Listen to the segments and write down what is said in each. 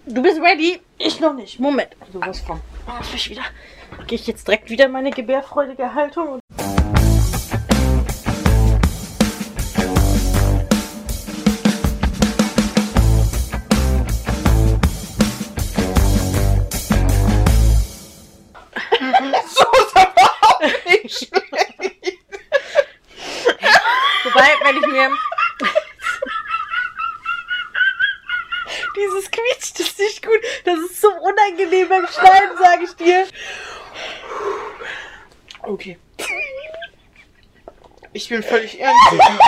Du bist ready? Ich noch nicht. Moment. Du was von. Gehe ich jetzt direkt wieder in meine gebärfreudige Haltung? So ist aber auch nicht schlecht. Wobei, wenn ich mir... Dieses quietscht ist nicht gut. Das ist so unangenehm beim Schneiden, sage ich dir. Okay. Ich bin völlig ernst.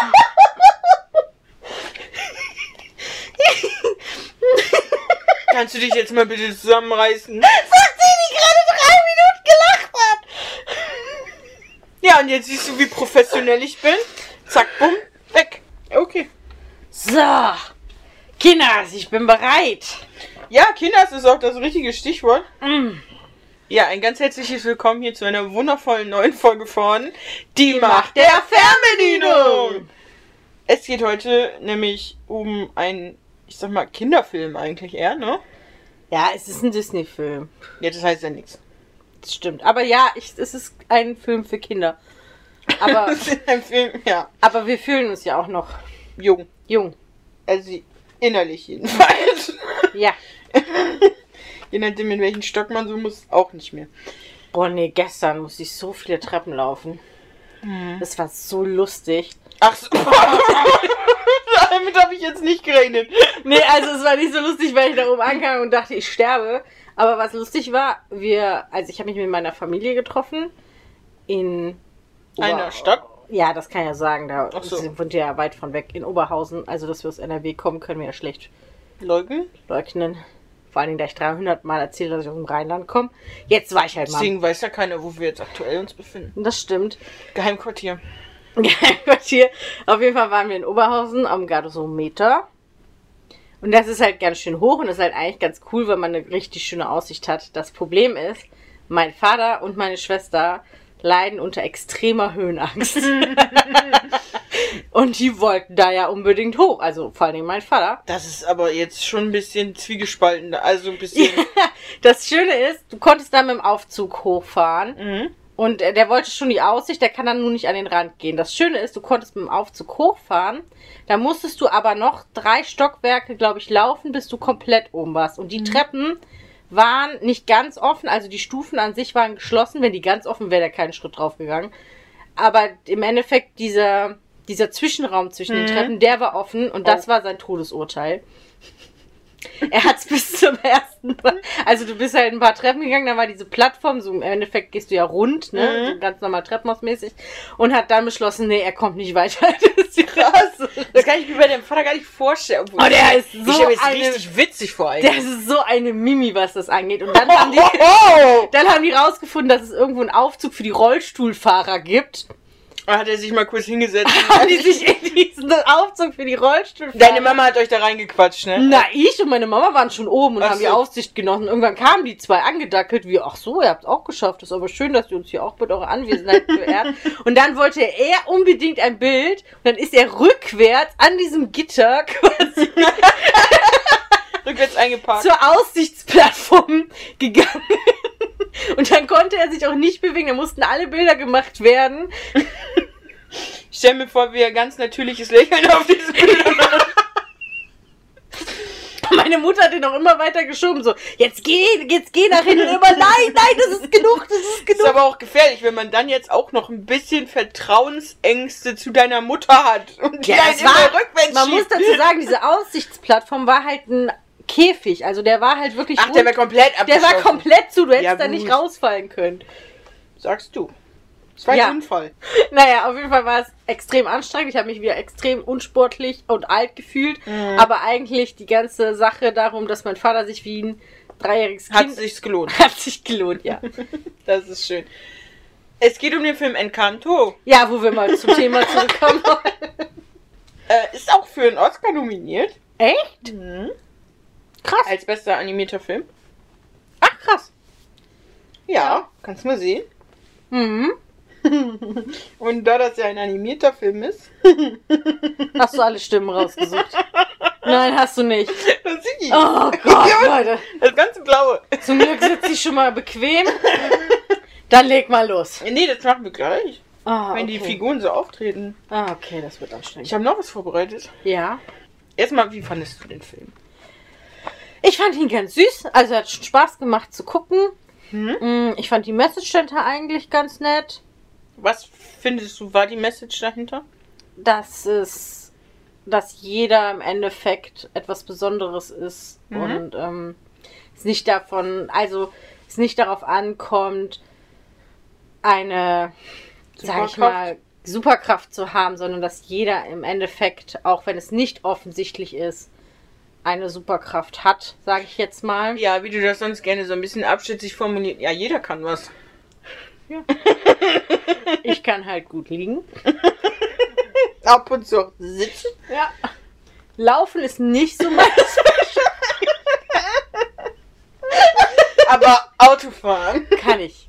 Kannst du dich jetzt mal bitte zusammenreißen? Sagt sie, die gerade 3 Minuten gelacht hat. Ja, und jetzt siehst du, wie professionell ich bin. Zack, bumm, weg. Okay. So. Kinders, ich bin bereit. Ja, Kinders ist auch das richtige Stichwort. Mm. Ja, ein ganz herzliches Willkommen hier zu einer wundervollen neuen Folge von Die Macht Macht der Fernbedienung. Es geht heute nämlich um einen, ich sag mal, Kinderfilm eigentlich eher, ne? Ja, es ist ein Disney-Film. Ja, das heißt ja nichts. Das stimmt. Aber ja, es ist ein Film für Kinder. Aber, Das ist ein Film, ja, aber wir fühlen uns ja auch noch jung. jung. Also innerlich jedenfalls. Ja. Je nachdem, in welchen Stock man so muss, auch nicht mehr. Boah, nee, gestern musste ich so viele Treppen laufen. Das war so lustig. Ach so. Damit habe ich jetzt nicht gerechnet. Nee, also es war nicht so lustig, weil ich da oben ankam und dachte, ich sterbe. Aber was lustig war, ich habe mich mit meiner Familie getroffen in Einer Stadt? Ja, das kann ich ja sagen, da Ach so. sind ja weit von weg in Oberhausen. Also, dass wir aus NRW kommen, können wir ja schlecht Leugnen? leugnen. Vor allen Dingen, da ich 300 Mal erzähle, dass ich aus dem Rheinland komme. Jetzt war ich halt mal. Deswegen weiß ja keiner, wo wir jetzt aktuell uns befinden. Das stimmt. Geheimquartier. Hier. Auf jeden Fall waren wir in Oberhausen am Gardosometer. Und das ist halt ganz schön hoch und das ist halt eigentlich ganz cool, weil man eine richtig schöne Aussicht hat. Das Problem ist, mein Vater und meine Schwester leiden unter extremer Höhenangst. Und die wollten da ja unbedingt hoch. Also vor allen Dingen mein Vater. Das ist aber jetzt schon ein bisschen zwiegespalten. Also ein bisschen... Das Schöne ist, du konntest da mit dem Aufzug hochfahren. Mhm. Und der wollte schon die Aussicht, der kann dann nur nicht an den Rand gehen. Das Schöne ist, du konntest mit dem Aufzug hochfahren. Da musstest du aber noch 3 Stockwerke, glaube ich, laufen, bis du komplett oben warst. Und die Treppen waren nicht ganz offen, also die Stufen an sich waren geschlossen. Wenn die ganz offen wäre, der keinen Schritt drauf gegangen. Aber im Endeffekt dieser Zwischenraum zwischen den Treppen, der war offen und das war sein Todesurteil. Er hat es bis zum ersten Mal, also du bist halt ein paar Treppen gegangen, dann war diese Plattform, so im Endeffekt gehst du ja rund, ne, so ganz normal treppenhausmäßig, und hat dann beschlossen, nee, er kommt nicht weiter. Das ist krass. Das kann ich mir bei deinem Vater gar nicht vorstellen. Oh, der ist so ich stelle mir jetzt richtig witzig vor eigentlich. Der ist so eine Mimi, was das angeht. Und dann haben die rausgefunden, dass es irgendwo einen Aufzug für die Rollstuhlfahrer gibt. Da hat er sich mal kurz hingesetzt. Haben die sich in diesen Aufzug für die Rollstuhlfahrer... Deine Mama hat euch da reingequatscht, ne? Na, ich und meine Mama waren schon oben und Ach haben die so. Aufsicht genossen. Irgendwann kamen die 2 angedackelt, wie, ach so, ihr habt es auch geschafft. Das ist aber schön, dass ihr uns hier auch mit eurer Anwesenheit beehrt. Und dann wollte er unbedingt ein Bild. Und dann ist er rückwärts an diesem Gitter quasi Rückwärts eingeparkt. zur Aussichtsplattform gegangen. Und dann konnte er sich auch nicht bewegen. Da mussten alle Bilder gemacht werden. Ich stell mir vor, wie er ganz natürliches Lächeln auf diese Bilder macht. Meine Mutter hat ihn auch immer weiter geschoben. So, jetzt geh nach hinten rüber. Nein, das ist genug, das ist Das genug. ist aber auch gefährlich, wenn man dann jetzt auch noch ein bisschen Vertrauensängste zu deiner Mutter hat. Und die Ja, einen das war, immer rückwärts man muss schiebt. dazu sagen, diese Aussichtsplattform war halt ein Käfig. Also der war halt wirklich Ach, der war komplett der abgeschlossen. war komplett zu. Du hättest Ja, da nicht gut. rausfallen können. Sagst du. Das war Ja. ein Unfall. Naja, auf jeden Fall war es extrem anstrengend. Ich habe mich wieder extrem unsportlich und alt gefühlt. Aber eigentlich die ganze Sache darum, dass mein Vater sich wie ein 3-jähriges Kind... Hat sich's gelohnt. Hat sich gelohnt, ja. Das ist schön. Es geht um den Film Encanto. Ja, wo wir mal zum Thema zurückkommen wollen. Ist auch für einen Oscar nominiert. Echt? Krass. Als bester animierter Film. Ach, krass. Ja, kannst du mal sehen. Mhm. Und da das ja ein animierter Film ist, Hast du alle Stimmen rausgesucht? Nein, hast du nicht. Das sehe ich. Oh Gott, Leute. Das ganze Blaue. Zum Glück sitze ich schon mal bequem. Dann leg mal los. Nee, das machen wir gleich. Ah, Wenn die Figuren so auftreten. Ah, okay, das wird anstrengend. Ich habe noch was vorbereitet. Ja. Erstmal, wie fandest du den Film? Ich fand ihn ganz süß. Also hat Spaß gemacht zu gucken. Ich fand die Message dahinter eigentlich ganz nett. Was findest du, war die Message dahinter? Dass jeder im Endeffekt etwas Besonderes ist. Und es nicht darauf ankommt, eine, sag ich mal, Superkraft zu haben, sondern dass jeder im Endeffekt, auch wenn es nicht offensichtlich ist, eine Superkraft hat, sage ich jetzt mal. Ja, wie du das sonst gerne so ein bisschen abschätzig formuliert. Ja, jeder kann was. Ja. Ich kann halt gut liegen. Ab und zu sitzen. Ja. Laufen ist nicht so meins. Aber Autofahren kann ich.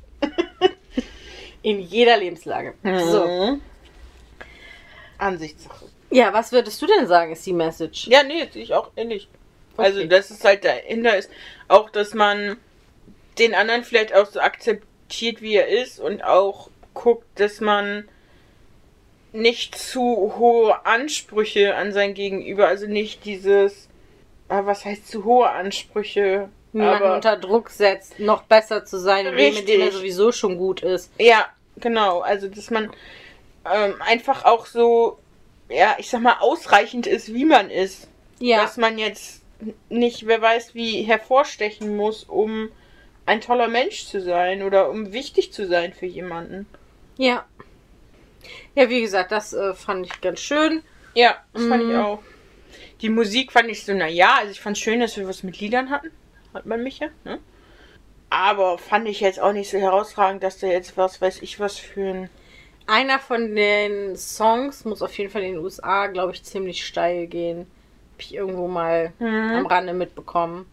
In jeder Lebenslage. So. Ansichtssache. Ja, was würdest du denn sagen, ist die Message? Ja, nee, sehe ich auch ähnlich. Okay. Also, dass es halt dahinter ist, auch, dass man den anderen vielleicht auch so akzeptiert, wie er ist und auch guckt, dass man nicht zu hohe Ansprüche an sein Gegenüber, also nicht dieses, was heißt zu hohe Ansprüche? Niemanden unter Druck setzt, noch besser zu sein, in dem er sowieso schon gut ist. Ja, genau. Also, dass man einfach auch so, ja, ich sag mal, ausreichend ist, wie man ist. Ja. Dass man jetzt nicht, wer weiß, wie hervorstechen muss, um ein toller Mensch zu sein oder um wichtig zu sein für jemanden. Ja. Ja, wie gesagt, das fand ich ganz schön. Ja, das fand ich auch. Die Musik fand ich so, naja, also ich fand es schön, dass wir was mit Liedern hatten. Hat man mich ja, ne? Aber fand ich jetzt auch nicht so herausragend, dass da jetzt was, weiß ich was für ein... Einer von den Songs muss auf jeden Fall in den USA, glaube ich, ziemlich steil gehen. Hab ich irgendwo mal am Rande mitbekommen.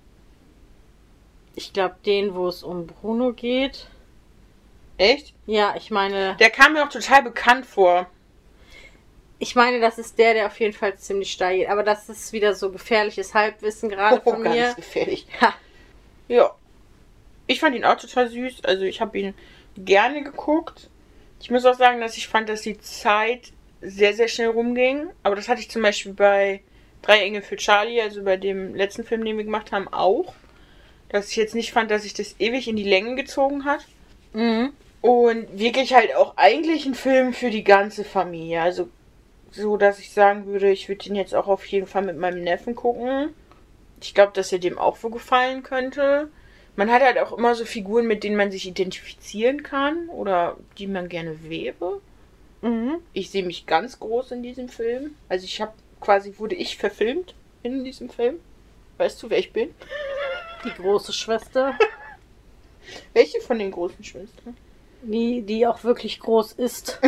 Ich glaube, den, wo es um Bruno geht. Echt? Ja, ich meine... Der kam mir auch total bekannt vor. Ich meine, das ist der auf jeden Fall ziemlich steil geht. Aber das ist wieder so gefährliches Halbwissen gerade von mir. Ganz gefährlich. Ha. Ja. Ich fand ihn auch total süß. Also ich habe ihn gerne geguckt. Ich muss auch sagen, dass ich fand, dass die Zeit sehr, sehr schnell rumging. Aber das hatte ich zum Beispiel bei Drei Engel für Charlie, also bei dem letzten Film, den wir gemacht haben, auch. Dass ich jetzt nicht fand, dass sich das ewig in die Länge gezogen hat. Mhm. Und wirklich halt auch eigentlich ein Film für die ganze Familie. Also so, dass ich sagen würde, ich würde ihn jetzt auch auf jeden Fall mit meinem Neffen gucken. Ich glaube, dass er dem auch so gefallen könnte. Man hat halt auch immer so Figuren, mit denen man sich identifizieren kann oder die man gerne wäre. Mhm. Ich sehe mich ganz groß in diesem Film. Also wurde ich verfilmt in diesem Film. Weißt du, wer ich bin? Die große Schwester. Welche von den großen Schwestern? Die auch wirklich groß ist.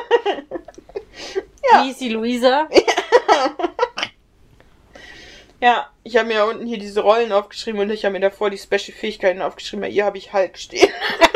Ja. Easy Luisa. Ja, ich habe mir ja unten hier diese Rollen aufgeschrieben und ich habe mir davor die Special-Fähigkeiten aufgeschrieben. Hier habe ich Hulk stehen.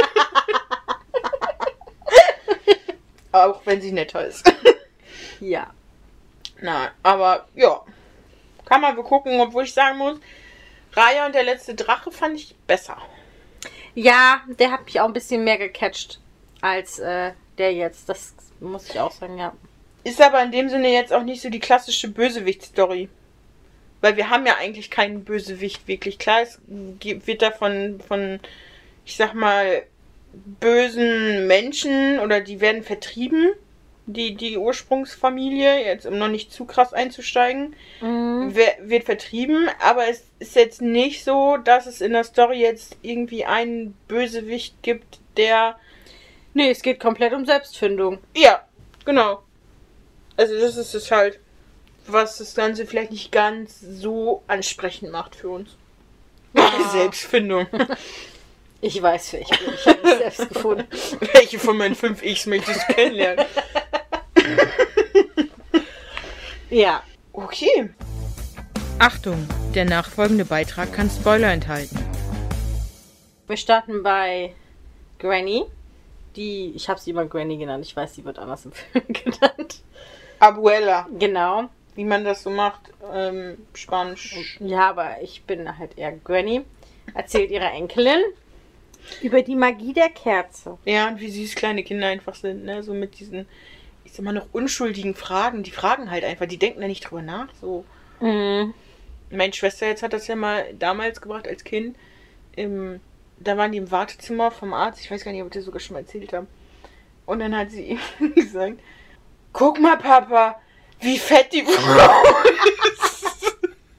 Auch wenn sie netter ist. Ja. Na, aber ja. Kann man gucken, obwohl ich sagen muss, Raya und der letzte Drache fand ich besser. Ja, der hat mich auch ein bisschen mehr gecatcht als der jetzt. Das muss ich auch sagen, ja. Ist aber in dem Sinne jetzt auch nicht so die klassische Bösewicht-Story. Weil wir haben ja eigentlich keinen Bösewicht wirklich. Klar, es wird da von, ich sag mal, bösen Menschen oder die werden vertrieben. Die Ursprungsfamilie, jetzt um noch nicht zu krass einzusteigen, wird vertrieben. Aber es ist jetzt nicht so, dass es in der Story jetzt irgendwie einen Bösewicht gibt, der... Nee, es geht komplett um Selbstfindung. Ja, genau. Also das ist es halt, was das Ganze vielleicht nicht ganz so ansprechend macht für uns. Ja. Selbstfindung. Ich weiß, wer ich bin. Ich habe mich selbst gefunden. Welche von meinen 5 X's möchtest du kennenlernen? Ja. Okay. Achtung, der nachfolgende Beitrag kann Spoiler enthalten. Wir starten bei Granny. Ich habe sie immer Granny genannt. Ich weiß, sie wird anders im Film genannt. Abuela. Genau. wie man das so macht. Spanisch. Ja, aber ich bin halt eher Granny. Erzählt ihrer Enkelin über die Magie der Kerze. Ja, und wie süß kleine Kinder einfach sind, ne? So mit diesen, ich sag mal, noch unschuldigen Fragen. Die fragen halt einfach, die denken da nicht drüber nach. So. Mhm. Meine Schwester jetzt hat das ja mal damals gebracht als Kind. Da waren die im Wartezimmer vom Arzt. Ich weiß gar nicht, ob ich das sogar schon mal erzählt habe. Und dann hat sie ihm gesagt, guck mal, Papa, wie fett die Frau ist.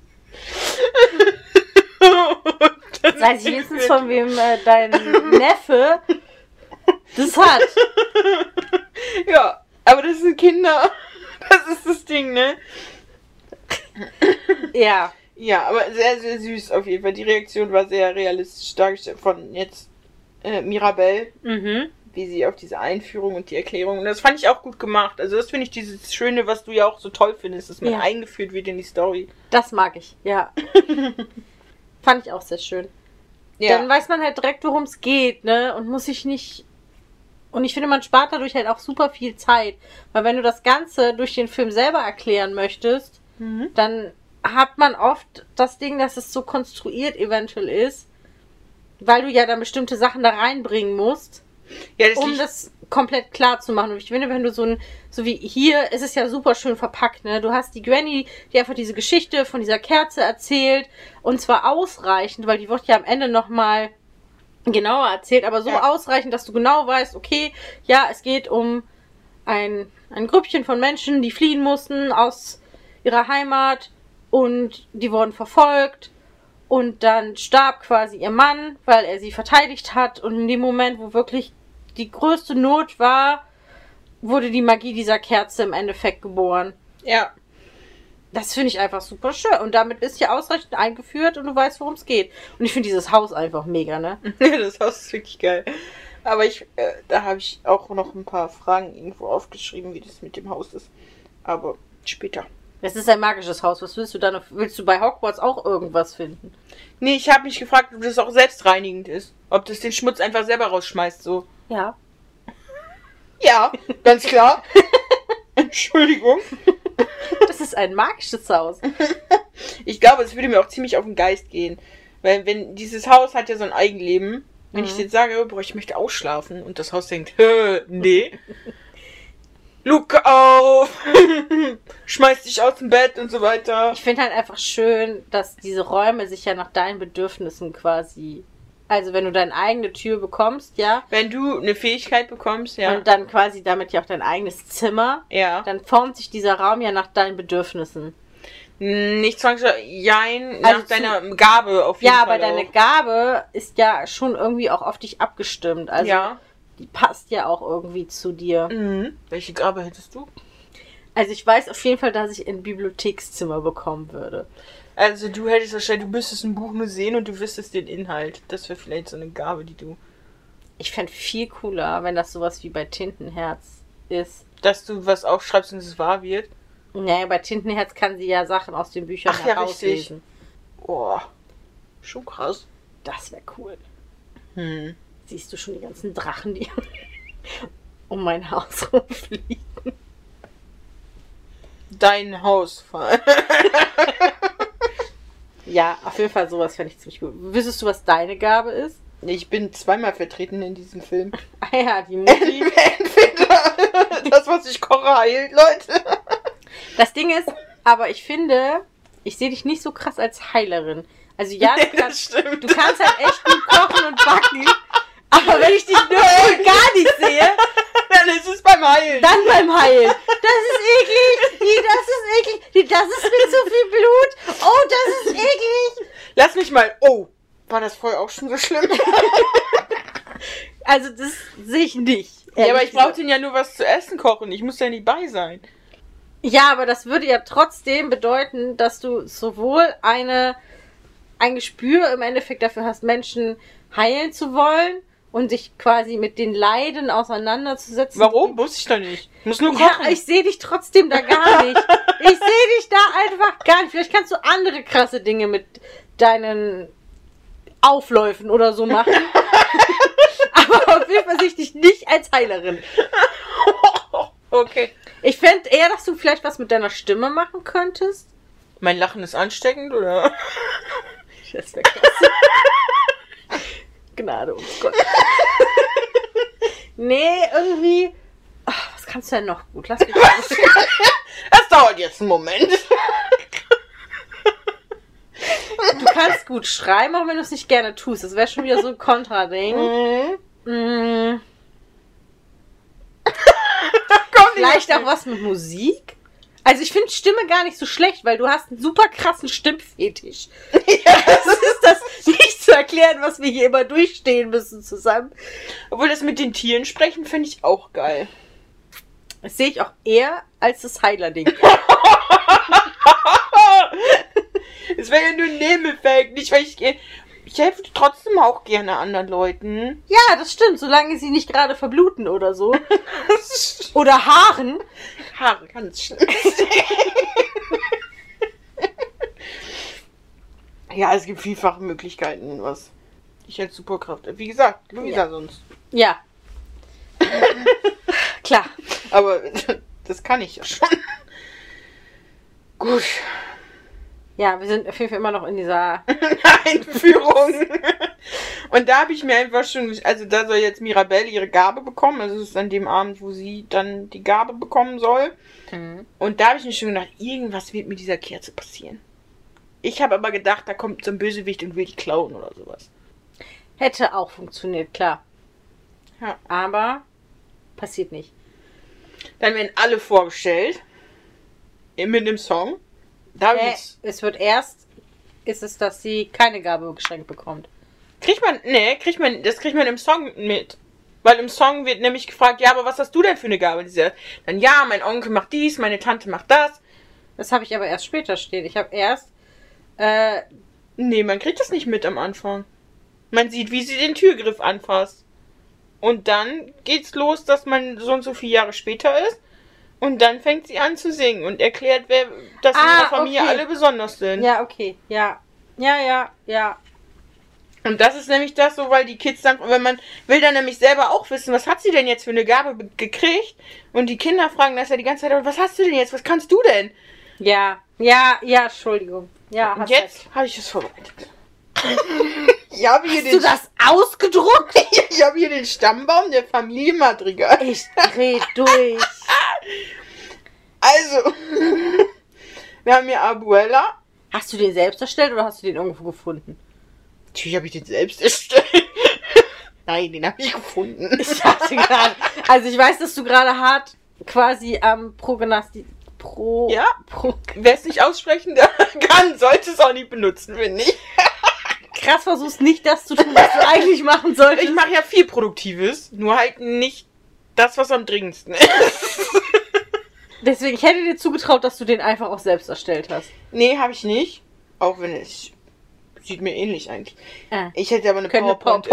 Das heißt, ich wenigstens von wem dein Neffe das hat. Ja, aber das sind Kinder. Das ist das Ding, ne? Ja. Ja, aber sehr, sehr süß auf jeden Fall. Die Reaktion war sehr realistisch dargestellt von jetzt Mirabelle, wie sie auf diese Einführung und die Erklärung. Und das fand ich auch gut gemacht. Also das finde ich dieses Schöne, was du ja auch so toll findest, dass man eingeführt wird in die Story. Das mag ich, ja. Fand ich auch sehr schön. Ja. Dann weiß man halt direkt, worum es geht, ne? Und muss sich nicht... Und ich finde, man spart dadurch halt auch super viel Zeit. Weil wenn du das Ganze durch den Film selber erklären möchtest, dann hat man oft das Ding, dass es so konstruiert eventuell ist, weil du ja dann bestimmte Sachen da reinbringen musst, Ja, das komplett klar zu machen. Und ich finde, wenn du so wie hier, ist es ja super schön verpackt, ne? Du hast die Granny, die einfach diese Geschichte von dieser Kerze erzählt, und zwar ausreichend, weil die wird ja am Ende nochmal genauer erzählt, aber so ausreichend, dass du genau weißt, okay, ja, es geht um ein Grüppchen von Menschen, die fliehen mussten aus ihrer Heimat und die wurden verfolgt und dann starb quasi ihr Mann, weil er sie verteidigt hat, und in dem Moment, wo wirklich die größte Not war, wurde die Magie dieser Kerze im Endeffekt geboren. Ja. Das finde ich einfach super schön. Und damit ist ja ausreichend eingeführt und du weißt, worum es geht. Und ich finde dieses Haus einfach mega, ne? Das Haus ist wirklich geil. Aber da habe ich auch noch ein paar Fragen irgendwo aufgeschrieben, wie das mit dem Haus ist. Aber später. Das ist ein magisches Haus. Was willst du da noch? Willst du bei Hogwarts auch irgendwas finden? Nee, ich habe mich gefragt, ob das auch selbstreinigend ist. Ob das den Schmutz einfach selber rausschmeißt, so. Ja. Ja, ganz klar. Entschuldigung. Das ist ein magisches Haus. Ich glaube, es würde mir auch ziemlich auf den Geist gehen. Weil wenn dieses Haus hat ja so ein Eigenleben. Wenn ich jetzt sage, boah, ich möchte ausschlafen, und das Haus denkt, nee. Luke auf! Schmeiß dich aus dem Bett und so weiter. Ich finde halt einfach schön, dass diese Räume sich ja nach deinen Bedürfnissen quasi... Also wenn du deine eigene Tür bekommst, ja. Wenn du eine Fähigkeit bekommst, ja. Und dann quasi damit ja auch dein eigenes Zimmer. Ja. Dann formt sich dieser Raum ja nach deinen Bedürfnissen. Nicht zwangsläufig, nach deiner Gabe auf jeden Fall. Ja, aber deine Gabe ist ja schon irgendwie auch auf dich abgestimmt. Also die passt ja auch irgendwie zu dir. Mhm. Welche Gabe hättest du? Also ich weiß auf jeden Fall, dass ich ein Bibliothekszimmer bekommen würde. Also du hättest wahrscheinlich, du müsstest ein Buch nur sehen und du wüsstest den Inhalt. Das wäre vielleicht so eine Gabe, die du... Ich fände viel cooler, wenn das sowas wie bei Tintenherz ist. Dass du was aufschreibst und es wahr wird? Naja, bei Tintenherz kann sie ja Sachen aus den Büchern herauslesen. Oh, schon krass. Das wäre cool. Hm. Siehst du schon die ganzen Drachen, die um mein Haus rumfliegen? Dein Haus. Ja, auf jeden Fall sowas fände ich ziemlich gut. Wüsstest du, was deine Gabe ist? Ich bin zweimal vertreten in diesem Film. Ah ja, die Mutti. Entweder das, was ich koche, heilt, Leute. Das Ding ist, aber ich finde, ich sehe dich nicht so krass als Heilerin. Also ja, du kannst halt echt gut kochen und backen. Aber wenn ich dich nur gar nicht sehe, dann ist es beim Heilen. Dann beim Heilen. Das ist eklig. Das ist eklig. Das ist mit zu viel Blut. Oh, das ist eklig. Lass mich mal. Oh, war das vorher auch schon so schlimm? Also das sehe ich nicht. Ja, aber ich brauche den ja nur was zu essen kochen. Ich muss ja nicht bei sein. Ja, aber das würde ja trotzdem bedeuten, dass du sowohl ein Gespür im Endeffekt dafür hast, Menschen heilen zu wollen und sich quasi mit den Leiden auseinanderzusetzen. Warum? Muss ich doch nicht. Ich muss nur kochen. Ja, ich sehe dich trotzdem da gar nicht. Ich sehe dich da einfach gar nicht. Vielleicht kannst du andere krasse Dinge mit deinen Aufläufen oder so machen. Aber auf jeden Fall sehe ich dich nicht als Heilerin. Okay. Ich fände eher, dass du vielleicht was mit deiner Stimme machen könntest. Mein Lachen ist ansteckend, oder? Das wäre klasse. Gnade uns Gott. Nee, irgendwie... Ach, was kannst du denn noch gut? Lass mich Was? Das dauert jetzt einen Moment. Du kannst gut schreiben, auch wenn du es nicht gerne tust. Das wäre schon wieder so ein Kontrading. Mhm. Vielleicht auch was mit Musik? Also ich finde Stimme gar nicht so schlecht, weil du hast einen super krassen Stimmfetisch. Ja. Das ist das nicht zu erklären, was wir hier immer durchstehen müssen zusammen. Obwohl das mit den Tieren sprechen, finde ich auch geil. Das sehe ich auch eher als das Heiler-Ding. Es wäre ja nur ein Nebeneffekt, nicht weil ich helfe trotzdem auch gerne anderen Leuten. Ja, das stimmt, solange sie nicht gerade verbluten oder so. Oder Haaren. Haare, ganz schlimm. Ja, es gibt vielfache Möglichkeiten, was ich als Superkraft. Wie gesagt, Luisa sonst. Ja. Klar. Aber das kann ich ja schon. Gut. Ja, wir sind auf jeden Fall immer noch in dieser... Einführung. Und da habe ich mir einfach schon, also da soll jetzt Mirabelle ihre Gabe bekommen. Also es ist an dem Abend, wo sie dann die Gabe bekommen soll. Mhm. Und da habe ich mir schon gedacht, irgendwas wird mit dieser Kerze passieren. Ich habe aber gedacht, da kommt so ein Bösewicht und will die klauen oder sowas. Hätte auch funktioniert, klar. Ja. Aber passiert nicht. Dann werden alle vorgestellt. Mit einem Song. Da hab ich jetzt, Es wird erst, ist es, dass sie keine Gabe geschenkt bekommt. das kriegt man im Song mit. Weil im Song wird nämlich gefragt, ja, aber was hast du denn für eine Gabe? Dann, ja, mein Onkel macht dies, meine Tante macht das. Das habe ich aber erst später stehen. Ich habe erst, Nee, man kriegt das nicht mit am Anfang. Man sieht, wie sie den Türgriff anfasst. Und dann geht's los, dass man so und so viele Jahre später ist. Und dann fängt sie an zu singen und erklärt, dass in ihrer Familie okay. alle besonders sind. Ja, okay, ja. Ja. Und das ist nämlich das so, weil die Kids dann, wenn man will dann nämlich selber auch wissen, was hat sie denn jetzt für eine Gabe gekriegt? Und die Kinder fragen das ja die ganze Zeit, was hast du denn jetzt? Was kannst du denn? Ja, Entschuldigung. Ja, Und jetzt habe ich es vorbereitet. Hast du das ausgedruckt? Ich habe hier den Stammbaum der Familie Madrigal. Ich dreh durch. Also, wir haben hier Abuela. Hast du den selbst erstellt oder hast du den irgendwo gefunden? Natürlich habe ich den selbst erstellt. Nein, den habe ich gefunden. Ich dachte gerade, also ich weiß, dass du gerade hart quasi am Ja, wer es nicht aussprechen kann, sollte es auch nicht benutzen, finde ich. Krass versuchst nicht das zu tun, was du eigentlich machen solltest. Ich mache ja viel Produktives, nur halt nicht das, was am dringendsten ist. Deswegen, ich hätte dir zugetraut, dass du den einfach auch selbst erstellt hast. Nee, habe ich nicht. Auch wenn es sieht mir ähnlich eigentlich. Ich hätte aber eine PowerPoint.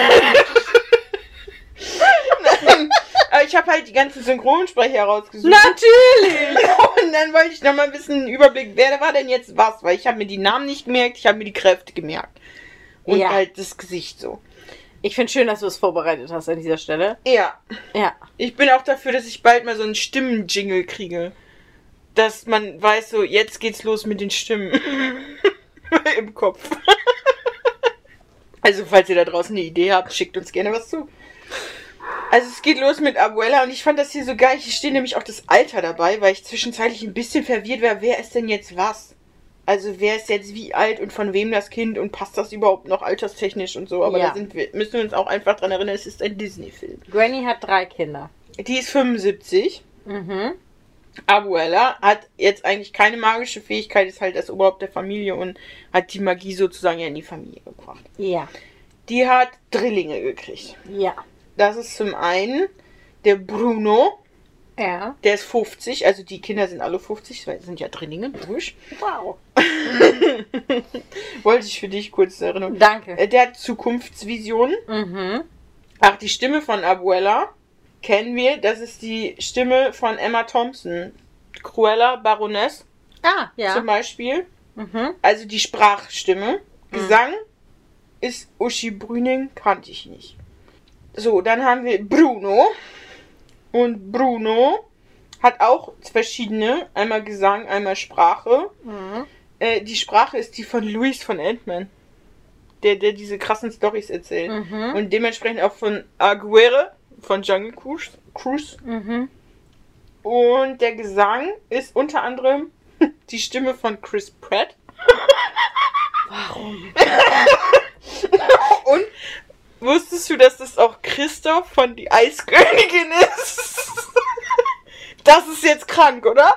Nein, aber ich habe halt die ganzen Synchronsprecher herausgesucht. Natürlich! Und dann wollte ich nochmal ein bisschen einen Überblick, wer war denn jetzt was? Weil ich habe mir die Namen nicht gemerkt, ich habe mir die Kräfte gemerkt. Und halt das Gesicht so. Ich finde schön, dass du es vorbereitet hast an dieser Stelle. Ja. Ja. Ich bin auch dafür, dass ich bald mal so einen Stimmen-Jingle kriege. Dass man weiß, so, jetzt geht's los mit den Stimmen. Im Kopf. Also, falls ihr da draußen eine Idee habt, schickt uns gerne was zu. Also, es geht los mit Abuela und ich fand das hier so geil. Hier steht nämlich auch das Alter dabei, weil ich zwischenzeitlich ein bisschen verwirrt war, wer ist denn jetzt was? Also, wer ist jetzt wie alt und von wem das Kind und passt das überhaupt noch alterstechnisch und so? Aber da müssen wir uns auch einfach dran erinnern, es ist ein Disney-Film. Granny hat 3 Kinder. Die ist 75. Mhm. Abuela hat jetzt eigentlich keine magische Fähigkeit, ist halt das Oberhaupt der Familie und hat die Magie sozusagen ja in die Familie gebracht. Ja. Die hat Drillinge gekriegt. Ja. Das ist zum einen der Bruno. Ja. Der ist 50, also die Kinder sind alle 50, weil sind ja Drillinge, logisch. Wow. Wollte ich für dich kurz erinnern. Danke. Der hat Zukunftsvisionen. Mhm. Ach, die Stimme von Abuela kennen wir. Das ist die Stimme von Emma Thompson. Cruella Baroness Ja. zum Beispiel. Mhm. Also die Sprachstimme. Gesang ist Uschi Brüning, kannte ich nicht. So, dann haben wir Bruno. Und Bruno Hat auch verschiedene, einmal Gesang, einmal Sprache. Mhm. Die Sprache ist die von Luis von Ant-Man. Der diese krassen Storys erzählt. Mhm. Und dementsprechend auch von Aguirre, von Jungle Cruise. Mhm. Und der Gesang ist unter anderem die Stimme von Chris Pratt. Warum? Und wusstest du, dass das auch Christoph von Die Eiskönigin ist? Das ist jetzt krank, oder?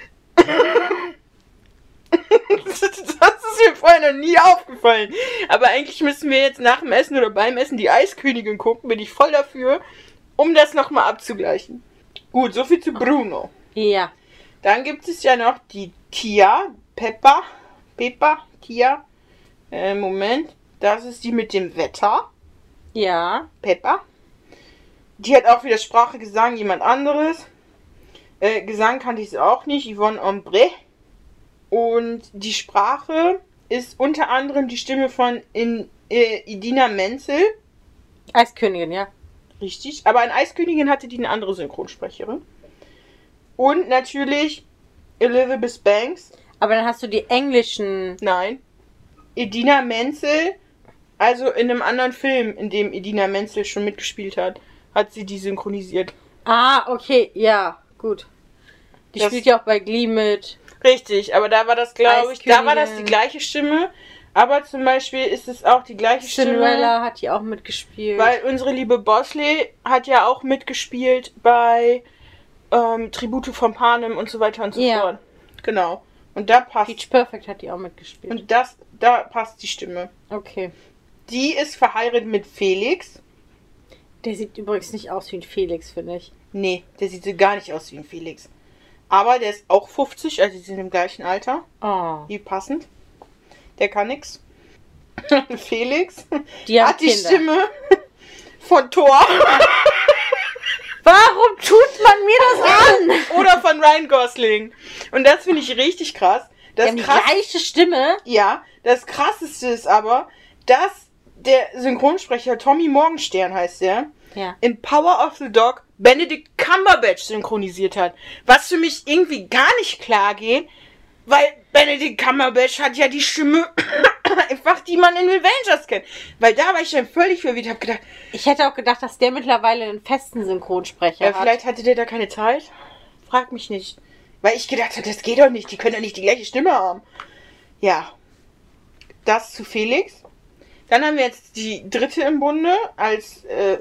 Das ist mir vorher noch nie aufgefallen. Aber eigentlich müssen wir jetzt nach dem Essen oder beim Essen Die Eiskönigin gucken. Bin ich voll dafür, um das nochmal abzugleichen. Gut, soviel zu Bruno. Ja. Dann gibt es ja noch die Tia, Peppa, Tia. Moment. Das ist die mit dem Wetter. Ja. Peppa. Die hat auch wieder Sprache, Gesang, jemand anderes. Gesang kannte ich auch nicht. Yvonne Ombre. Und die Sprache ist unter anderem die Stimme von Idina Menzel. Eiskönigin, ja. Richtig. Aber in Eiskönigin hatte die eine andere Synchronsprecherin. Und natürlich Elizabeth Banks. Aber dann hast du die englischen... Nein. Idina Menzel. Also in einem anderen Film, in dem Idina Menzel schon mitgespielt hat, hat sie die synchronisiert. Ah, okay, ja, gut. Die Das- spielt ja auch bei Glee mit. Richtig, aber da war das, glaube ich, da war das die Eiskönigin. gleiche Stimme. Aber zum Beispiel ist es auch die gleiche Cinderella Stimme. hat die auch mitgespielt. Weil unsere liebe Bosley hat ja auch mitgespielt bei Tribute von Panem und so weiter und so Ja. fort. Genau. Und da passt. Peach Perfect hat die auch mitgespielt. Und da passt die Stimme. Okay. Die ist verheiratet mit Felix. Der sieht übrigens nicht aus wie ein Felix, finde ich. Nee, der sieht so gar nicht aus wie ein Felix. Aber der ist auch 50, also die sind im gleichen Alter. Oh. Wie passend. Der kann nix. Felix Die haben hat die Kinder. Stimme von Thor Warum tut man mir das an? oder von Ryan Gosling. Und das finde ich richtig krass. Die Das haben die krass, gleiche Stimme. ja, das krasseste ist aber, dass der Synchronsprecher Tommy Morgenstern heißt der, Ja. in Power of the Dog Benedict Cumberbatch synchronisiert hat. Was für mich irgendwie gar nicht klar geht, weil Benedict Cumberbatch hat ja die Stimme einfach, die man in Avengers kennt. Weil da war ich dann völlig verwirrt, hab gedacht, Ich hätte auch gedacht, dass der mittlerweile einen festen Synchronsprecher hat. vielleicht hatte der da keine Zeit. Frag mich nicht. Weil ich gedacht habe, das geht doch nicht, die können doch nicht die gleiche Stimme haben. Ja. Das zu Felix. Dann haben wir jetzt die dritte im Bunde als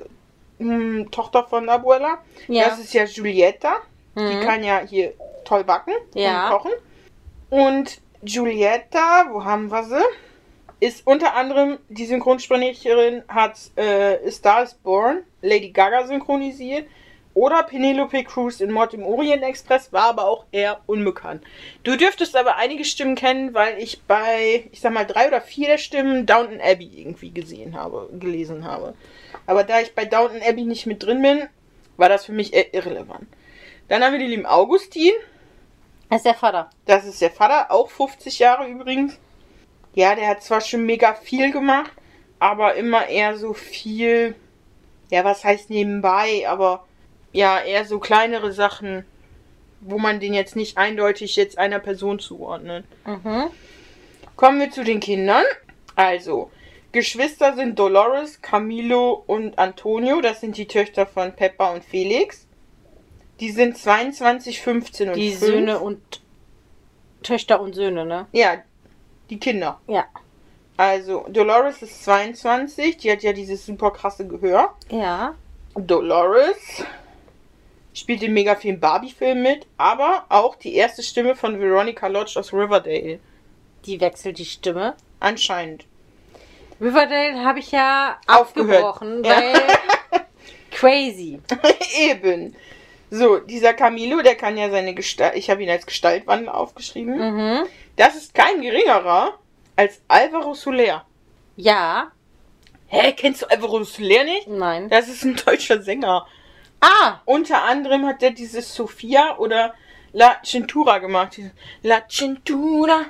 Tochter von Abuela. Ja. Das ist ja Giulietta. Die Mhm. kann ja hier toll backen Ja. und kochen. Und Giulietta, wo haben wir sie? Ist unter anderem, die Synchronsprecherin hat Star is Born, Lady Gaga synchronisiert. Oder Penelope Cruz in Mord im Orient Express, war aber auch eher unbekannt. Du dürftest aber einige Stimmen kennen, weil ich bei, ich sag mal, 3 oder 4 der Stimmen Downton Abbey irgendwie gelesen habe. Aber da ich bei Downton Abbey nicht mit drin bin, war das für mich eher irrelevant. Dann haben wir den lieben Augustin. Das ist der Vater. Das ist der Vater, auch 50 Jahre übrigens. Ja, der hat zwar schon mega viel gemacht, aber immer eher so viel, ja, was heißt nebenbei, aber ja, eher so kleinere Sachen, wo man den jetzt nicht eindeutig jetzt einer Person zuordnet. Mhm. Kommen wir zu den Kindern. Also, Geschwister sind Dolores, Camilo und Antonio. Das sind die Töchter von Peppa und Felix. Die sind 22, 15 und Die 5. Söhne und Töchter und Söhne, ne? Ja, die Kinder. Ja. Also, Dolores ist 22. Die hat ja dieses super krasse Gehör. Ja. Dolores spielt in mega vielen Barbie-Filmen mit, aber auch die erste Stimme von Veronica Lodge aus Riverdale. Die wechselt die Stimme. Anscheinend. Riverdale habe ich ja Aufgehört. abgebrochen, Ja. weil crazy. Eben. So, dieser Camilo, der kann ja seine Gestalt, ich habe ihn als Gestaltwandler aufgeschrieben. Mhm. Das ist kein geringerer als Alvaro Soler. Ja. Hä, kennst du Alvaro Soler nicht? Nein. Das ist ein deutscher Sänger. Ah! Unter anderem hat der dieses Sofia oder La Cintura gemacht. Dieses La Cintura.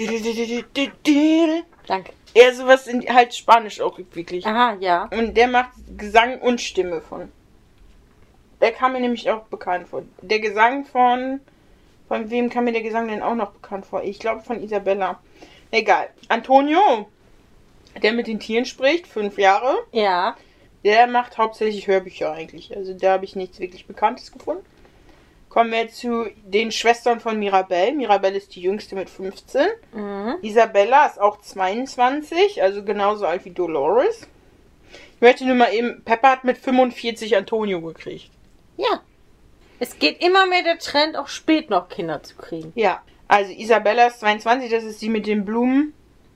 Danke. Eher sowas in halt Spanisch auch wirklich. Aha, ja. Und der macht Gesang und Stimme von. Er kam mir nämlich auch bekannt vor. Der Gesang von wem kam mir der Gesang denn auch noch bekannt vor? Ich glaube von Isabella. Egal. Antonio, der mit den Tieren spricht, 5 Jahre. Ja. Der macht hauptsächlich Hörbücher eigentlich. Also da habe ich nichts wirklich Bekanntes gefunden. Kommen wir zu den Schwestern von Mirabelle. Mirabelle ist die jüngste mit 15. Mhm. Isabella ist auch 22, also genauso alt wie Dolores. Ich möchte nur mal eben, Pepper hat mit 45 Antonio gekriegt. Ja. Es geht immer mehr der Trend, auch spät noch Kinder zu kriegen. Ja, also Isabella ist 22, das ist die mit den Blumen.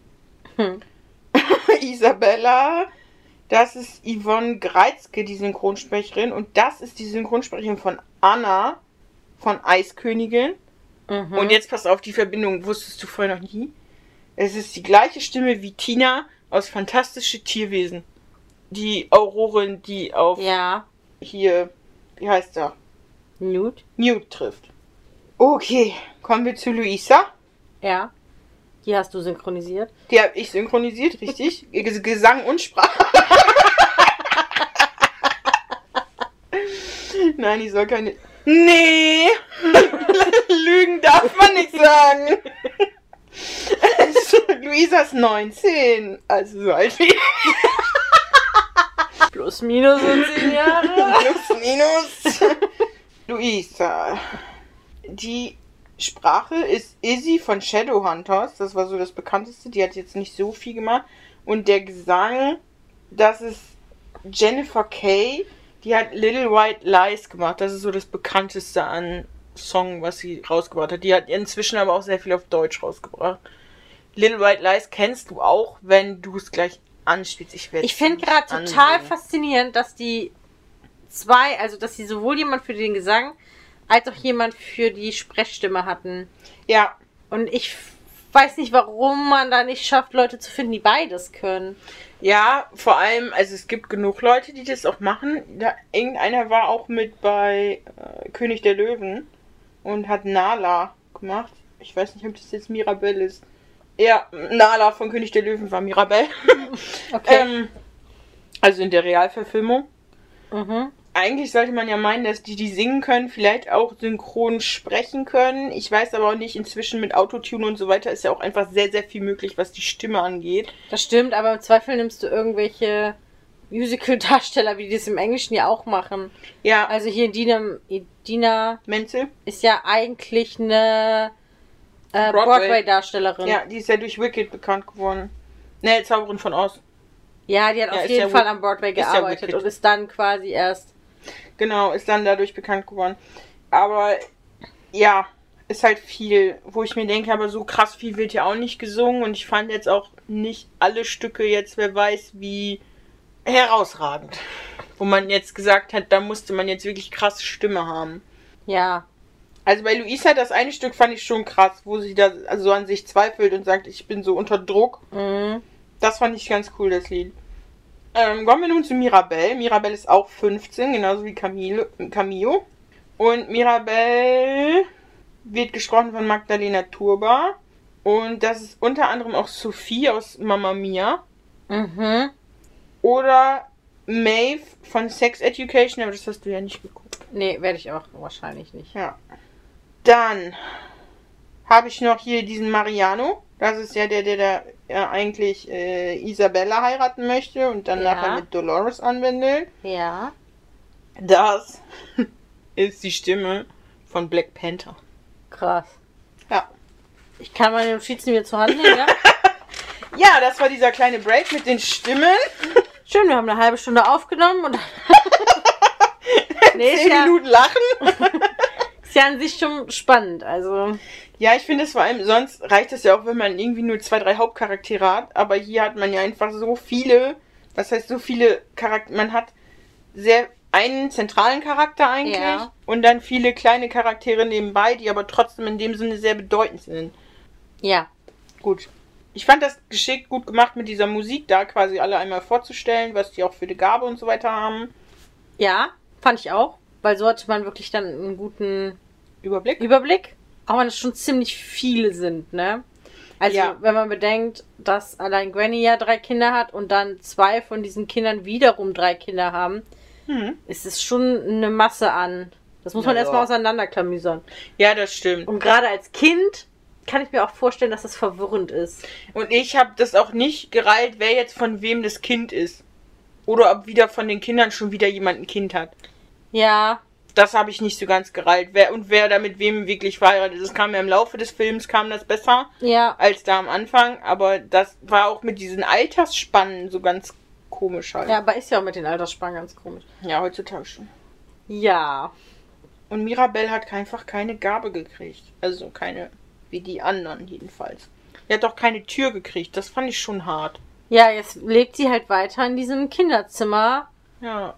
Isabella, das ist Yvonne Greizke, die Synchronsprecherin. Und das ist die Synchronsprecherin von Anna, von Eiskönigin. Mhm. Und jetzt pass auf, die Verbindung wusstest du vorher noch nie. Es ist die gleiche Stimme wie Tina aus Fantastische Tierwesen. Die Aurorin, die auf hier, wie heißt er? Newt. Newt trifft. Okay, kommen wir zu Luisa. Ja. Die hast du synchronisiert. Die habe ich synchronisiert, richtig. Gesang und Sprache. Nein, die soll keine... Nee! Lügen darf man nicht sagen. Luisa ist 19. Also so alt wie... Plus minus und 10 Jahre. Plus minus. Luisa. Die Sprache ist Izzy von Shadowhunters. Das war so das bekannteste. Die hat jetzt nicht so viel gemacht. Und der Gesang, das ist Jennifer Kay. Die hat Little White Lies gemacht. Das ist so das bekannteste an Song, was sie rausgebracht hat. Die hat inzwischen aber auch sehr viel auf Deutsch rausgebracht. Little White Lies kennst du auch, wenn du es gleich anspielst. Ich finde gerade total faszinierend, dass die zwei, also dass sie sowohl jemand für den Gesang als auch jemand für die Sprechstimme hatten. Ja. Und ich weiß nicht, warum man da nicht schafft, Leute zu finden, die beides können. Ja, vor allem, also es gibt genug Leute, die das auch machen. Irgendeiner war auch mit bei König der Löwen und hat Nala gemacht. Ich weiß nicht, ob das jetzt Mirabelle ist. Ja, Nala von König der Löwen war Mirabelle. Okay. Also in der Realverfilmung. Mhm. Eigentlich sollte man ja meinen, dass die singen können, vielleicht auch synchron sprechen können. Ich weiß aber auch nicht, inzwischen mit Autotune und so weiter ist ja auch einfach sehr, sehr viel möglich, was die Stimme angeht. Das stimmt, aber im Zweifel nimmst du irgendwelche Musical-Darsteller, wie die das im Englischen ja auch machen. Ja. Also hier Idina Menzel ist ja eigentlich eine Broadway-Darstellerin. Ja, die ist ja durch Wicked bekannt geworden. Ne, Zauberin von Oz. Ja, die hat auf jeden Fall am Broadway gearbeitet und ist dann quasi erst... Genau, ist dann dadurch bekannt geworden. Aber ja, ist halt viel, wo ich mir denke, aber so krass viel wird ja auch nicht gesungen. Und ich fand jetzt auch nicht alle Stücke jetzt, wer weiß, wie herausragend. Wo man jetzt gesagt hat, da musste man jetzt wirklich krasse Stimme haben. Ja. Also bei Luisa, das eine Stück fand ich schon krass, wo sie da so an sich zweifelt und sagt, ich bin so unter Druck. Mhm. Das fand ich ganz cool, das Lied. Kommen wir nun zu Mirabelle. Mirabelle ist auch 15, genauso wie Camillo. Und Mirabelle wird gesprochen von Magdalena Turba. Und das ist unter anderem auch Sophie aus Mamma Mia. Mhm. Oder Maeve von Sex Education, aber das hast du ja nicht geguckt. Nee, werde ich auch wahrscheinlich nicht. Ja. Dann habe ich noch hier diesen Mariano. Das ist ja der eigentlich Isabella heiraten möchte und dann nachher mit Dolores anwendet. Ja. Das ist die Stimme von Black Panther. Krass. Ja. Ich kann meine Notizen wieder zur Hand nehmen, ja? Ja, das war dieser kleine Break mit den Stimmen. Schön, wir haben eine halbe Stunde aufgenommen und... nee, 10 Minuten lachen. Ist ja an sich schon spannend, also... Ja, ich finde es vor allem, sonst reicht es ja auch, wenn man irgendwie nur 2, 3 Hauptcharaktere hat, aber hier hat man ja einfach so viele, was heißt so viele Charaktere, man hat einen zentralen Charakter eigentlich und dann viele kleine Charaktere nebenbei, die aber trotzdem in dem Sinne sehr bedeutend sind. Ja. Gut. Ich fand das geschickt gut gemacht mit dieser Musik, da quasi alle einmal vorzustellen, was die auch für eine Gabe und so weiter haben. Ja, fand ich auch, weil so hatte man wirklich dann einen guten Überblick. Auch wenn es schon ziemlich viele sind, ne? Also, wenn man bedenkt, dass allein Granny ja 3 Kinder hat und dann 2 von diesen Kindern wiederum 3 Kinder haben, Es ist schon eine Masse an. Das muss man erstmal auseinanderklamüsern. Ja, das stimmt. Und gerade als Kind kann ich mir auch vorstellen, dass das verwirrend ist. Und ich habe das auch nicht gereilt, wer jetzt von wem das Kind ist. Oder ob wieder von den Kindern schon wieder jemand ein Kind hat. Ja. Das habe ich nicht so ganz gereilt. Wer da mit wem wirklich verheiratet ist. Das kam ja im Laufe des Films, kam das besser als da am Anfang. Aber das war auch mit diesen Altersspannen so ganz komisch halt. Ja, aber ist ja auch mit den Altersspannen ganz komisch. Ja, heutzutage schon. Ja. Und Mirabelle hat einfach keine Gabe gekriegt. Also keine, wie die anderen jedenfalls. Die hat doch keine Tür gekriegt. Das fand ich schon hart. Ja, jetzt lebt sie halt weiter in diesem Kinderzimmer. Ja.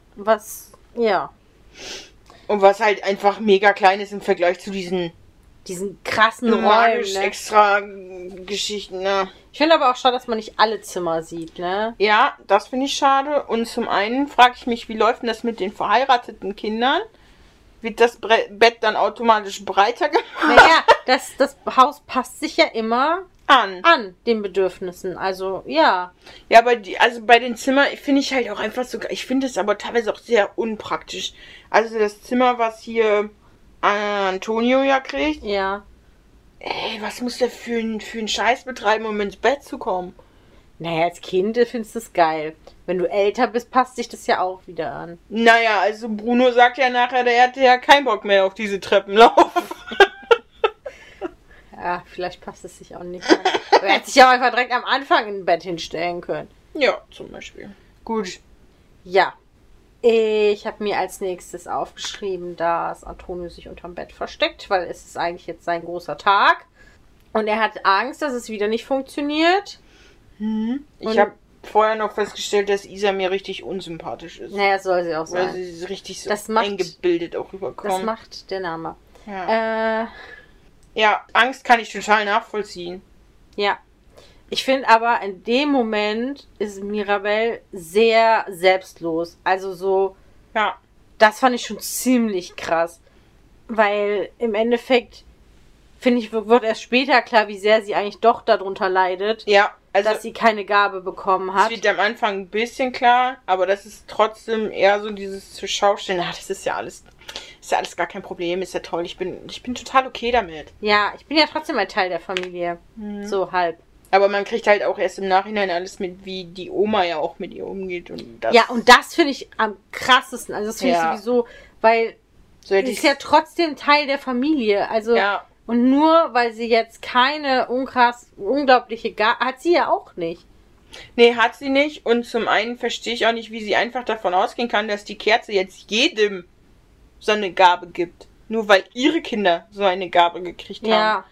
Und was halt einfach mega klein ist im Vergleich zu diesen krassen magisch Räumen, ne? extra Geschichten, ne? Ich finde aber auch schade, dass man nicht alle Zimmer sieht, ne? Ja, das finde ich schade. Und zum einen frage ich mich, wie läuft denn das mit den verheirateten Kindern? Wird das Bett dann automatisch breiter gemacht? Naja, das Haus passt sich ja immer an den Bedürfnissen. Also, ja. Ja, aber bei den Zimmern finde ich halt auch einfach so, ich finde es aber teilweise auch sehr unpraktisch. Also das Zimmer, was hier Antonio ja kriegt. Ja. Ey, was muss der für einen Scheiß betreiben, um ins Bett zu kommen? Naja, als Kind findest du es geil. Wenn du älter bist, passt sich das ja auch wieder an. Naja, also Bruno sagt ja nachher, der hatte ja keinen Bock mehr auf diese Treppenlauf. Ja, vielleicht passt es sich auch nicht an. Aber er hätte sich ja auch einfach direkt am Anfang in ein Bett hinstellen können. Ja, zum Beispiel. Gut. Ja. Ich habe mir als nächstes aufgeschrieben, dass Antonio sich unterm Bett versteckt, weil es ist eigentlich jetzt sein großer Tag. Und er hat Angst, dass es wieder nicht funktioniert. Ich habe vorher noch festgestellt, dass Isa mir richtig unsympathisch ist. Naja, soll sie auch sein. Weil sie richtig so Das macht- eingebildet auch rüberkommt. Das macht der Name. Ja. Ja, Angst kann ich total nachvollziehen. Ja. Ich finde aber, in dem Moment ist Mirabelle sehr selbstlos. Also so, Ja. das fand ich schon ziemlich krass. Weil im Endeffekt, finde ich, wird erst später klar, wie sehr sie eigentlich doch darunter leidet, Ja, also dass sie keine Gabe bekommen es hat. wird am Anfang ein bisschen klar, aber das ist trotzdem eher so dieses zur Schaustellen. Das ist ja alles gar kein Problem, ist ja toll. Ich bin total okay damit. Ja, ich bin ja trotzdem ein Teil der Familie. So halb. Aber man kriegt halt auch erst im Nachhinein alles mit, wie die Oma ja auch mit ihr umgeht. Und das, Ja, und das finde ich am krassesten. Also das finde ich Ja. sowieso, weil so hätte sie ist ja trotzdem Teil der Familie. Also Ja. und nur weil sie jetzt keine unglaubliche Gabe hat sie ja auch nicht. Nee, hat sie nicht. Und zum einen verstehe ich auch nicht, wie sie einfach davon ausgehen kann, dass die Kerze jetzt jedem so eine Gabe gibt. Nur weil ihre Kinder so eine Gabe gekriegt haben. Ja.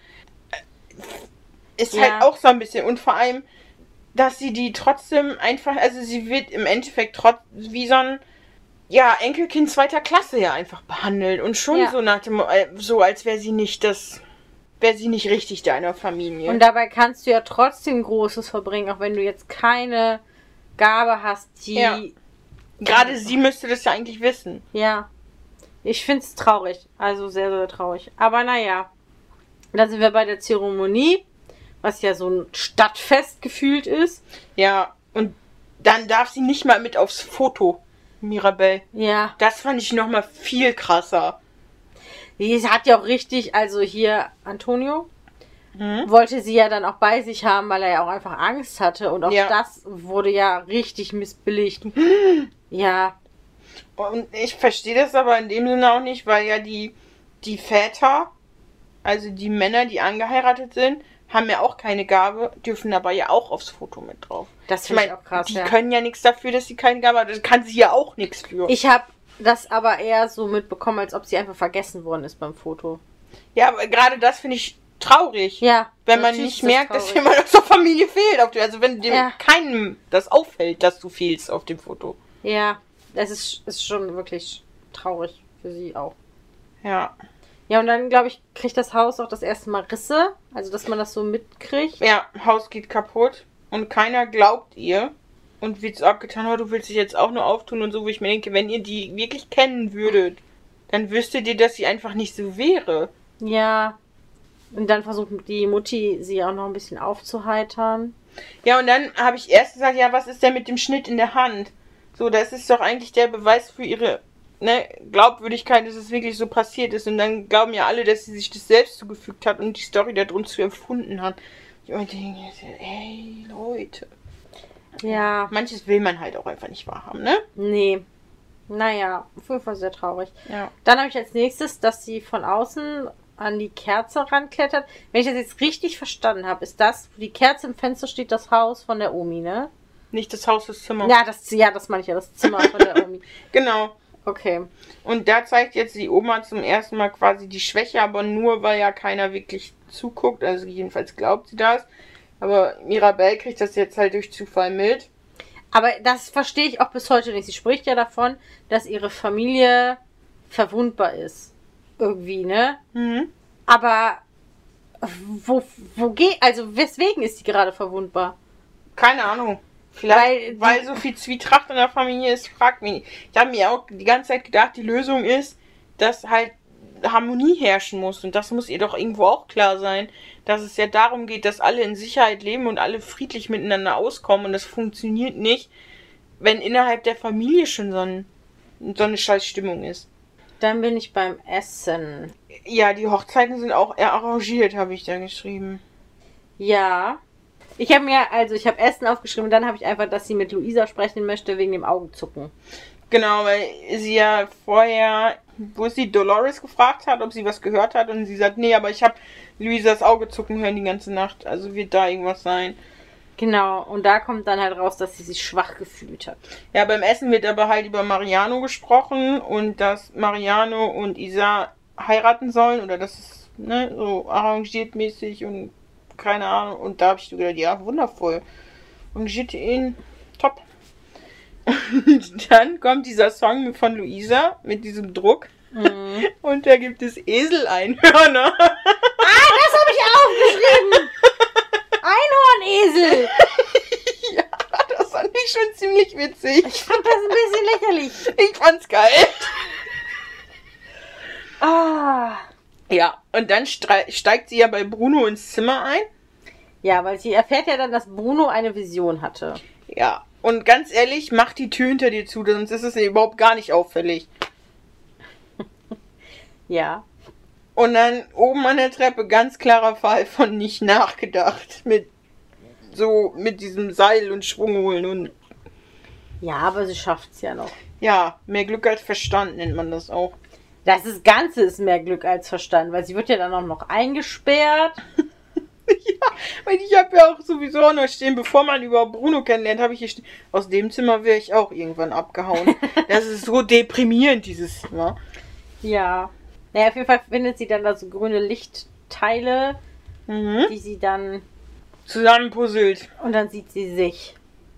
Ist Ja. halt auch so ein bisschen. Und vor allem, dass sie die trotzdem einfach, also sie wird im Endeffekt wie so ein Enkelkind zweiter Klasse ja einfach behandelt. Und schon Ja. so nach dem, so als wäre sie nicht richtig deiner Familie. Und dabei kannst du ja trotzdem Großes verbringen, auch wenn du jetzt keine Gabe hast, die... Ja. Gerade sie müsste das ja eigentlich wissen. Ja. Ich find's traurig. Also sehr, sehr traurig. Aber naja. Da sind wir bei der Zeremonie, was ja so ein Stadtfest gefühlt ist. Ja, und dann darf sie nicht mal mit aufs Foto, Mirabelle. Ja. Das fand ich nochmal viel krasser. Sie hat ja auch richtig, also hier Antonio wollte sie ja dann auch bei sich haben, weil er ja auch einfach Angst hatte. Und auch Ja. das wurde ja richtig missbilligt. Ja. Und ich verstehe das aber in dem Sinne auch nicht, weil ja die Väter, also die Männer, die angeheiratet sind, haben ja auch keine Gabe, dürfen aber ja auch aufs Foto mit drauf. Das finde ich auch krass, die ja. können ja nichts dafür, dass sie keine Gabe haben. Das kann sie ja auch nichts für. Ich habe das aber eher so mitbekommen, als ob sie einfach vergessen worden ist beim Foto. Ja, aber gerade das finde ich traurig. Ja. Wenn man natürlich nicht ist das merkt, dass traurig. jemand aus der Familie fehlt. Also wenn dem Ja. keinem das auffällt, dass du fehlst auf dem Foto. Ja, das ist schon wirklich traurig für sie auch. Ja. Ja, und dann, glaube ich, kriegt das Haus auch das erste Mal Risse. Also, dass man das so mitkriegt. Ja, Haus geht kaputt und keiner glaubt ihr. Und wird so abgetan, oh, du willst dich jetzt auch nur auftun und so, wo ich mir denke, wenn ihr die wirklich kennen würdet, dann wüsstet ihr, dass sie einfach nicht so wäre. Ja. Und dann versucht die Mutti, sie auch noch ein bisschen aufzuheitern. Ja, und dann habe ich erst gesagt, ja, was ist denn mit dem Schnitt in der Hand? So, das ist doch eigentlich der Beweis für ihre Glaubwürdigkeit, dass es wirklich so passiert ist. Und dann glauben ja alle, dass sie sich das selbst zugefügt hat und die Story da drin zu erfunden hat. Ich denke, ey, Leute. Ja. Manches will man halt auch einfach nicht wahrhaben, ne? Nee. Naja, auf jeden Fall sehr traurig. Ja. Dann habe ich als nächstes, dass sie von außen an die Kerze ranklettert. Wenn ich das jetzt richtig verstanden habe, ist das, wo die Kerze im Fenster steht, das Haus von der Omi, ne? Nicht das Haus, das Zimmer. Ja, das meine ich ja, das Zimmer von der Omi. Genau. Okay. Und da zeigt jetzt die Oma zum ersten Mal quasi die Schwäche, aber nur, weil ja keiner wirklich zuguckt. Also jedenfalls glaubt sie das. Aber Mirabelle kriegt das jetzt halt durch Zufall mit. Aber das verstehe ich auch bis heute nicht. Sie spricht ja davon, dass ihre Familie verwundbar ist. Irgendwie, ne? Mhm. Aber also weswegen ist sie gerade verwundbar? Keine Ahnung. Vielleicht, weil so viel Zwietracht in der Familie ist, fragt mich nicht. Ich habe mir auch die ganze Zeit gedacht, die Lösung ist, dass halt Harmonie herrschen muss. Und das muss ihr doch irgendwo auch klar sein, dass es ja darum geht, dass alle in Sicherheit leben und alle friedlich miteinander auskommen. Und das funktioniert nicht, wenn innerhalb der Familie schon so eine scheiß Stimmung ist. Dann bin ich beim Essen. Ja, die Hochzeiten sind auch eher arrangiert, habe ich da geschrieben. Ja. Ich habe Essen aufgeschrieben und dann habe ich einfach, dass sie mit Luisa sprechen möchte wegen dem Augenzucken. Genau, weil sie ja vorher, wo sie Dolores gefragt hat, ob sie was gehört hat und sie sagt, nee, aber ich habe Luisas Auge zucken hören die ganze Nacht, also wird da irgendwas sein. Genau, und da kommt dann halt raus, dass sie sich schwach gefühlt hat. Ja, beim Essen wird aber halt über Mariano gesprochen und dass Mariano und Isa heiraten sollen oder das ist so arrangiert mäßig und keine Ahnung. Und da habe ich so gedacht, ja, wundervoll. Arrangiert ihn, top. Und dann kommt dieser Song von Luisa mit diesem Druck. Mhm. Und da gibt es Eseleinhörner. Das habe ich aufgeschrieben. Einhornesel. Ja, das fand ich schon ziemlich witzig. Ich fand das ein bisschen lächerlich. Ich fand's geil. Ah. Ja, und dann steigt sie ja bei Bruno ins Zimmer ein. Ja, weil sie erfährt ja dann, dass Bruno eine Vision hatte. Ja, und ganz ehrlich, mach die Tür hinter dir zu, sonst ist es ja überhaupt gar nicht auffällig. Ja. Und dann oben an der Treppe ganz klarer Fall von nicht nachgedacht. Mit diesem Seil und Schwung holen und... Ja, aber sie schafft's ja noch. Ja, mehr Glück als Verstand nennt man das auch. Das Ganze ist mehr Glück als Verstand, weil sie wird ja dann auch noch eingesperrt. Ja, weil ich habe ja auch sowieso auch noch stehen, bevor man überhaupt Bruno kennenlernt, habe ich hier stehen, aus dem Zimmer wäre ich auch irgendwann abgehauen. Das ist so deprimierend, dieses Zimmer. Ja. Naja, auf jeden Fall findet sie dann da so grüne Lichtteile, die sie dann zusammenpuzzelt. Und dann sieht sie sich.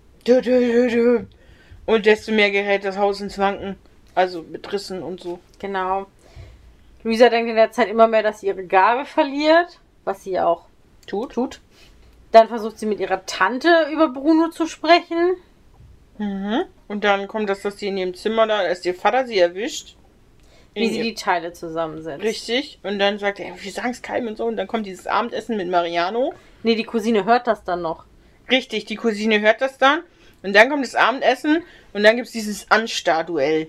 Und desto mehr gerät das Haus ins Wanken. Also mit Rissen und so. Genau. Luisa denkt in der Zeit immer mehr, dass sie ihre Gabe verliert, was sie auch tut. Dann versucht sie mit ihrer Tante über Bruno zu sprechen. Mhm. Und dann kommt das, dass sie in ihrem Zimmer da ist, ihr Vater sie erwischt. Wie sie die Teile zusammensetzt. Richtig. Und dann sagt er, wir sagen es keinem und so. Und dann kommt dieses Abendessen mit Mariano. Nee, die Cousine hört das dann noch. Richtig, die Cousine hört das dann. Und dann kommt das Abendessen und dann gibt es dieses Anstarduell.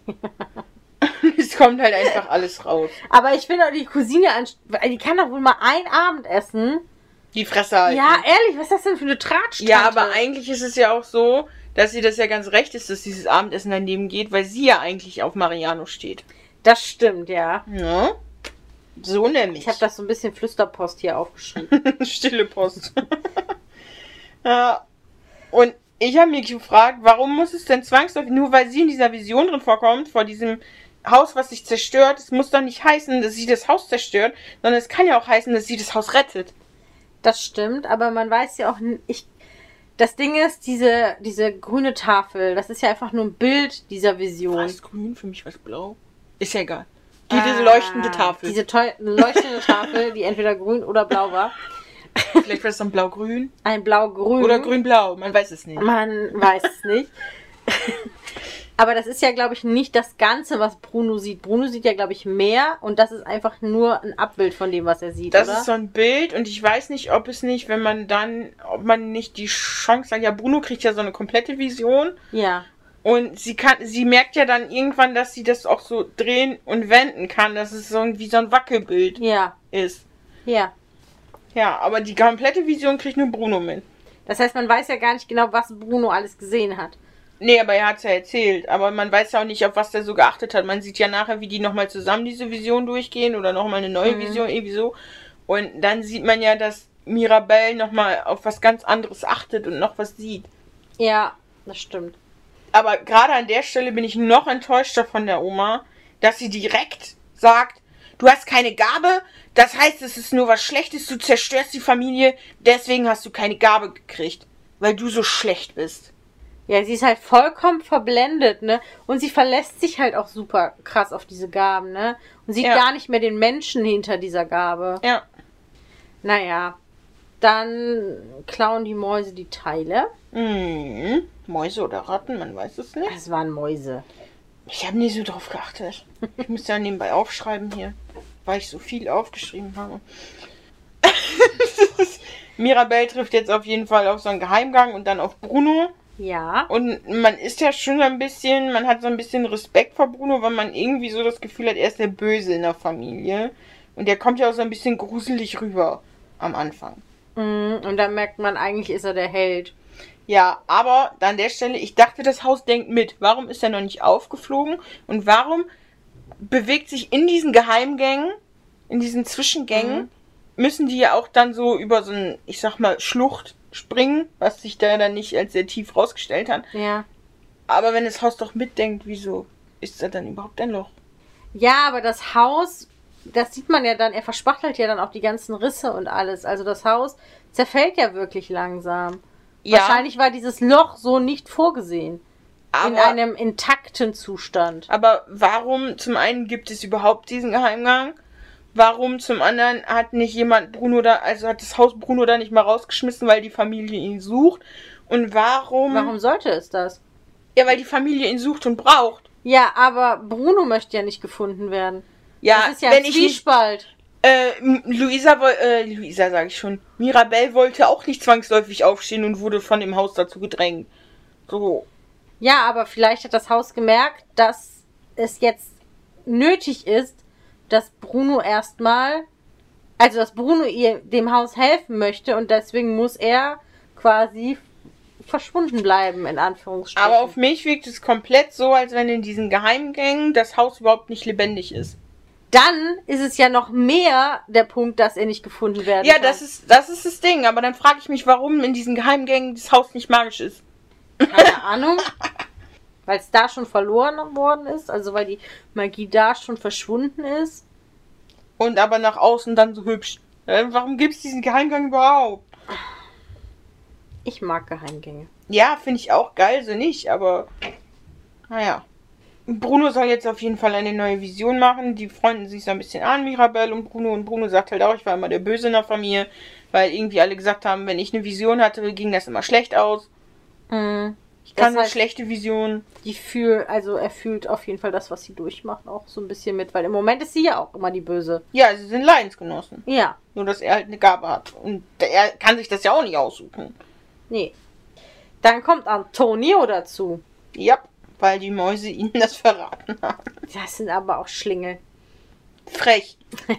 Es kommt halt einfach alles raus. Aber ich finde auch die Cousine, die kann doch wohl mal ein Abendessen. Die Fresse halten. Ja, ehrlich, was ist das denn für eine Tratsch? Ja, aber eigentlich ist es ja auch so, dass sie das ja ganz recht ist, dass dieses Abendessen daneben geht, weil sie ja eigentlich auf Mariano steht. Das stimmt, ja. Ja. So nämlich. Ich habe das so ein bisschen Flüsterpost hier aufgeschrieben. Stille Post. Ja. Und ich habe mich gefragt, warum muss es denn zwangsläufig, nur weil sie in dieser Vision drin vorkommt, vor diesem Haus, was sich zerstört, es muss doch nicht heißen, dass sie das Haus zerstört, sondern es kann ja auch heißen, dass sie das Haus rettet. Das stimmt, aber man weiß ja auch nicht. Das Ding ist, diese grüne Tafel, das ist ja einfach nur ein Bild dieser Vision. Was grün, für mich was blau. Ist ja egal. Diese leuchtende Tafel. Diese leuchtende Tafel, die entweder grün oder blau war. Vielleicht war es dann blau-grün. Ein blau-grün. Oder grün-blau, man weiß es nicht. Man weiß es nicht. Aber das ist ja, glaube ich, nicht das Ganze, was Bruno sieht. Bruno sieht ja, glaube ich, mehr und das ist einfach nur ein Abbild von dem, was er sieht, das oder? Ist so ein Bild und ich weiß nicht, ob man nicht die Chance hat, ja, Bruno kriegt ja so eine komplette Vision. Ja. Und sie merkt ja dann irgendwann, dass sie das auch so drehen und wenden kann, dass es so irgendwie so ein Wackelbild ist. Ja. Ja, aber die komplette Vision kriegt nur Bruno mit. Das heißt, man weiß ja gar nicht genau, was Bruno alles gesehen hat. Nee, aber er hat es ja erzählt. Aber man weiß ja auch nicht, auf was der so geachtet hat. Man sieht ja nachher, wie die nochmal zusammen diese Vision durchgehen oder nochmal eine neue Vision, irgendwie so. Und dann sieht man ja, dass Mirabelle nochmal auf was ganz anderes achtet und noch was sieht. Ja, das stimmt. Aber gerade an der Stelle bin ich noch enttäuschter von der Oma, dass sie direkt sagt, du hast keine Gabe, das heißt, es ist nur was Schlechtes, du zerstörst die Familie, deswegen hast du keine Gabe gekriegt, weil du so schlecht bist. Ja, sie ist halt vollkommen verblendet, ne? Und sie verlässt sich halt auch super krass auf diese Gaben, ne? Und sieht gar nicht mehr den Menschen hinter dieser Gabe. Ja. Naja, dann klauen die Mäuse die Teile. Mäuse oder Ratten, man weiß es nicht. Es waren Mäuse. Ich habe nie so drauf geachtet. Ich muss ja nebenbei aufschreiben hier, weil ich so viel aufgeschrieben habe. Mirabelle trifft jetzt auf jeden Fall auf so einen Geheimgang und dann auf Bruno. Ja. Und man ist ja schon ein bisschen, man hat so ein bisschen Respekt vor Bruno, weil man irgendwie so das Gefühl hat, er ist der Böse in der Familie. Und der kommt ja auch so ein bisschen gruselig rüber am Anfang. Und dann merkt man, eigentlich ist er der Held. Ja, aber an der Stelle, ich dachte, das Haus denkt mit. Warum ist er noch nicht aufgeflogen? Und warum bewegt sich in diesen Geheimgängen, in diesen Zwischengängen, müssen die ja auch dann so über so ein, ich sag mal, Schlucht springen, was sich da dann nicht als sehr tief rausgestellt hat. Ja. Aber wenn das Haus doch mitdenkt, wieso ist da dann überhaupt ein Loch? Ja, aber das Haus, das sieht man ja dann, er verspachtelt ja dann auch die ganzen Risse und alles. Also das Haus zerfällt ja wirklich langsam. Ja. Wahrscheinlich war dieses Loch so nicht vorgesehen. In einem intakten Zustand. Aber warum zum einen gibt es überhaupt diesen Geheimgang? Warum zum anderen hat nicht jemand Bruno da, also hat das Haus Bruno da nicht mal rausgeschmissen, weil die Familie ihn sucht? Und Warum sollte es das? Ja, weil die Familie ihn sucht und braucht. Ja, aber Bruno möchte ja nicht gefunden werden. Ja, das ist ja ein Zwiespalt. Luisa sage ich schon. Mirabelle wollte auch nicht zwangsläufig aufstehen und wurde von dem Haus dazu gedrängt. So. Ja, aber vielleicht hat das Haus gemerkt, dass es jetzt nötig ist, dass Bruno dass Bruno dem Haus helfen möchte und deswegen muss er quasi verschwunden bleiben, in Anführungsstrichen. Aber auf mich wirkt es komplett so, als wenn in diesen Geheimgängen das Haus überhaupt nicht lebendig ist. Dann ist es ja noch mehr der Punkt, dass er nicht gefunden werden kann. Ja, das ist das Ding. Aber dann frage ich mich, warum in diesen Geheimgängen das Haus nicht magisch ist. Keine Ahnung. Weil es da schon verloren worden ist. Also weil die Magie da schon verschwunden ist. Und aber nach außen dann so hübsch. Warum gibt es diesen Geheimgang überhaupt? Ich mag Geheimgänge. Ja, finde ich auch geil, so nicht. Aber naja. Bruno soll jetzt auf jeden Fall eine neue Vision machen. Die freunden sich so ein bisschen an, Mirabelle und Bruno. Und Bruno sagt halt auch, ich war immer der Böse in der Familie. Weil irgendwie alle gesagt haben, wenn ich eine Vision hatte, ging das immer schlecht aus. Ich kann eine schlechte Vision. Er fühlt auf jeden Fall das, was sie durchmacht, auch so ein bisschen mit. Weil im Moment ist sie ja auch immer die Böse. Ja, sie sind Leidensgenossen. Ja. Nur, dass er halt eine Gabe hat. Und er kann sich das ja auch nicht aussuchen. Nee. Dann kommt Antonio dazu. Ja. Weil die Mäuse ihnen das verraten haben. Das sind aber auch Schlingel. Frech.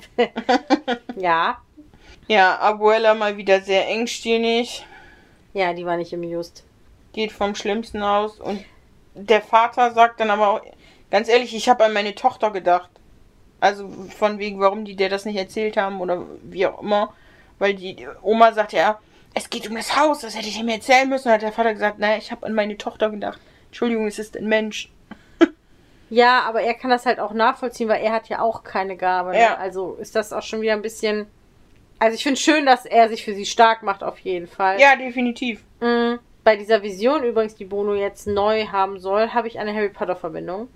Ja. Ja, Abuela mal wieder sehr engstirnig. Ja, die war nicht im Just. Geht vom Schlimmsten aus. Und der Vater sagt dann aber auch, ganz ehrlich, ich habe an meine Tochter gedacht. Also von wegen, warum die der das nicht erzählt haben oder wie auch immer. Weil die Oma sagt ja, es geht um das Haus, das hätte ich ihm erzählen müssen. Und hat der Vater gesagt, naja, ich habe an meine Tochter gedacht. Entschuldigung, es ist ein Mensch. Ja, aber er kann das halt auch nachvollziehen, weil er hat ja auch keine Gabe. Ne? Ja. Also ist das auch schon wieder ein bisschen... Also ich finde schön, dass er sich für sie stark macht, auf jeden Fall. Ja, definitiv. Bei dieser Vision übrigens, die Bruno jetzt neu haben soll, habe ich eine Harry Potter Verbindung.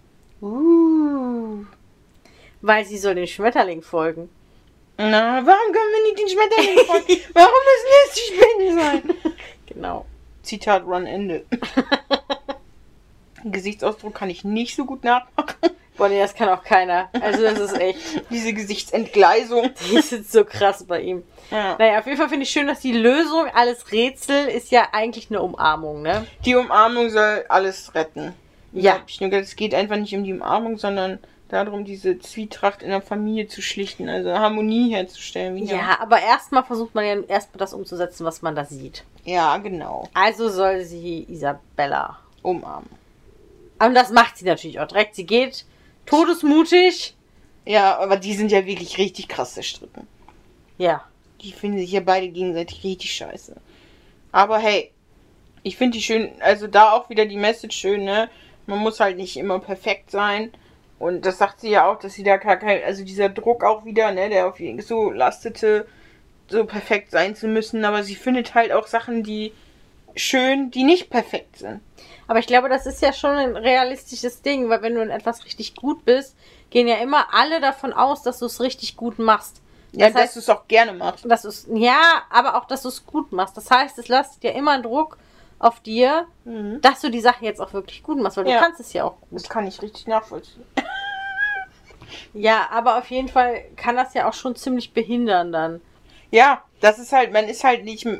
Weil sie soll den Schmetterling folgen. Na, warum können wir nicht den Schmetterling folgen? Warum müssen es die Spinnen sein? Genau. Zitat Run Ende. Gesichtsausdruck kann ich nicht so gut nachmachen. Boah, nee, das kann auch keiner. Also das ist echt... Diese Gesichtsentgleisung. Die ist so krass bei ihm. Ja. Naja, auf jeden Fall finde ich schön, dass die Lösung alles Rätsel ist ja eigentlich eine Umarmung, ne? Die Umarmung soll alles retten. Ja. Hab ich nur gesagt, es geht einfach nicht um die Umarmung, sondern darum, diese Zwietracht in der Familie zu schlichten, also Harmonie herzustellen. Ja, aber erstmal versucht man ja erstmal das umzusetzen, was man da sieht. Ja, genau. Also soll sie Isabella Umarmen. und das macht sie natürlich auch direkt. Sie geht todesmutig. Ja, aber die sind ja wirklich richtig krass zerstritten. Ja. Die finden sich ja beide gegenseitig richtig scheiße. Aber hey, ich finde die schön, also da auch wieder die Message schön, ne? Man muss halt nicht immer perfekt sein. Und das sagt sie ja auch, dass sie da gar kein, also dieser Druck auch wieder, ne, der auf ihr so lastete, so perfekt sein zu müssen. Aber sie findet halt auch Sachen, die schön, die nicht perfekt sind. Aber ich glaube, das ist ja schon ein realistisches Ding, weil wenn du in etwas richtig gut bist, gehen ja immer alle davon aus, dass du es richtig gut machst. Ja, Das dass heißt, du es auch gerne machst. ja, aber auch, dass du es gut machst. Das heißt, es lastet ja immer einen Druck auf dir, dass du die Sache jetzt auch wirklich gut machst, weil du kannst es ja auch gut. Das kann ich richtig nachvollziehen. Ja, aber auf jeden Fall kann das ja auch schon ziemlich behindern dann. Ja, das ist halt, man ist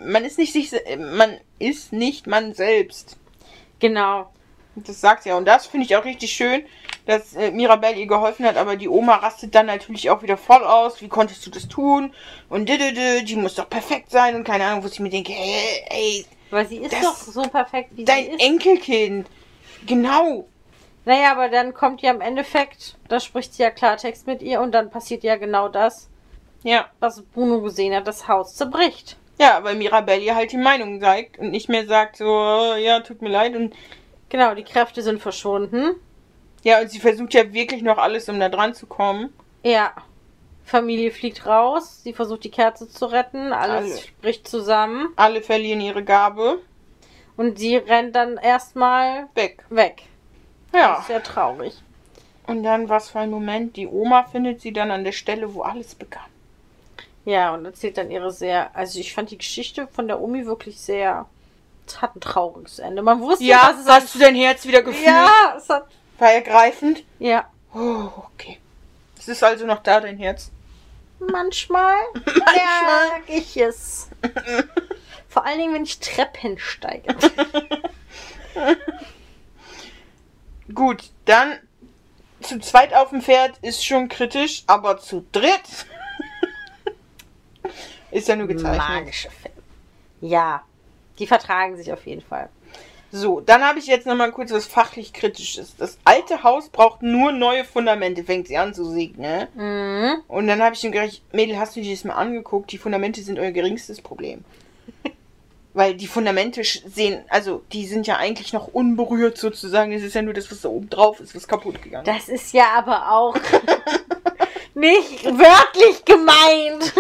nicht man selbst. Genau. Das sagt sie ja. Und das finde ich auch richtig schön, dass Mirabelle ihr geholfen hat, aber die Oma rastet dann natürlich auch wieder voll aus. Wie konntest du das tun? Und die muss doch perfekt sein und keine Ahnung, wo ich mir denke, ey, weil sie ist doch so perfekt, wie sie dein ist. Enkelkind. Genau. Naja, aber dann kommt ja im Endeffekt, da spricht sie ja Klartext mit ihr und dann passiert ja genau das, Ja. was Bruno gesehen hat, das Haus zerbricht. Ja, weil Mirabelle ihr halt die Meinung sagt und nicht mehr sagt so, ja, tut mir leid. Und Genau, die Kräfte sind verschwunden. ja, und sie versucht ja wirklich noch alles, um da dran zu kommen. Ja. Familie fliegt raus, sie versucht die Kerze zu retten, alles bricht zusammen Alle verlieren ihre Gabe. und sie rennt dann erstmal Weg. weg. Das Ja. ist sehr traurig. Und dann, was für ein Moment, die Oma findet sie dann an der Stelle, wo alles begann. Ja, und erzählt dann also ich fand die Geschichte von der Omi wirklich sehr, es hat ein trauriges Ende. Man wusste, Ja, dass es hast du dein Herz wieder gefühlt? ja, es hat, War ergreifend? ja. Oh, okay. Es ist also noch da, dein Herz. Manchmal merke ich es. Vor allen Dingen, wenn ich Treppen steige. Gut, dann zu zweit auf dem Pferd ist schon kritisch, aber zu dritt ist ja nur gezeichnet. Magische Film. Ja, die vertragen sich auf jeden Fall. So, dann habe ich jetzt nochmal kurz was fachlich Kritisches. Das alte Haus braucht nur neue Fundamente, fängt sie an zu sägen, ne? Mhm. Und dann habe ich ihm gedacht, Mädel, hast du dir das mal angeguckt? Die Fundamente sind euer geringstes Problem. Weil die Fundamente sehen, also die sind ja eigentlich noch unberührt sozusagen. Es ist ja nur das, was da oben drauf ist, was kaputt gegangen ist. Das ist ja aber auch nicht wörtlich gemeint.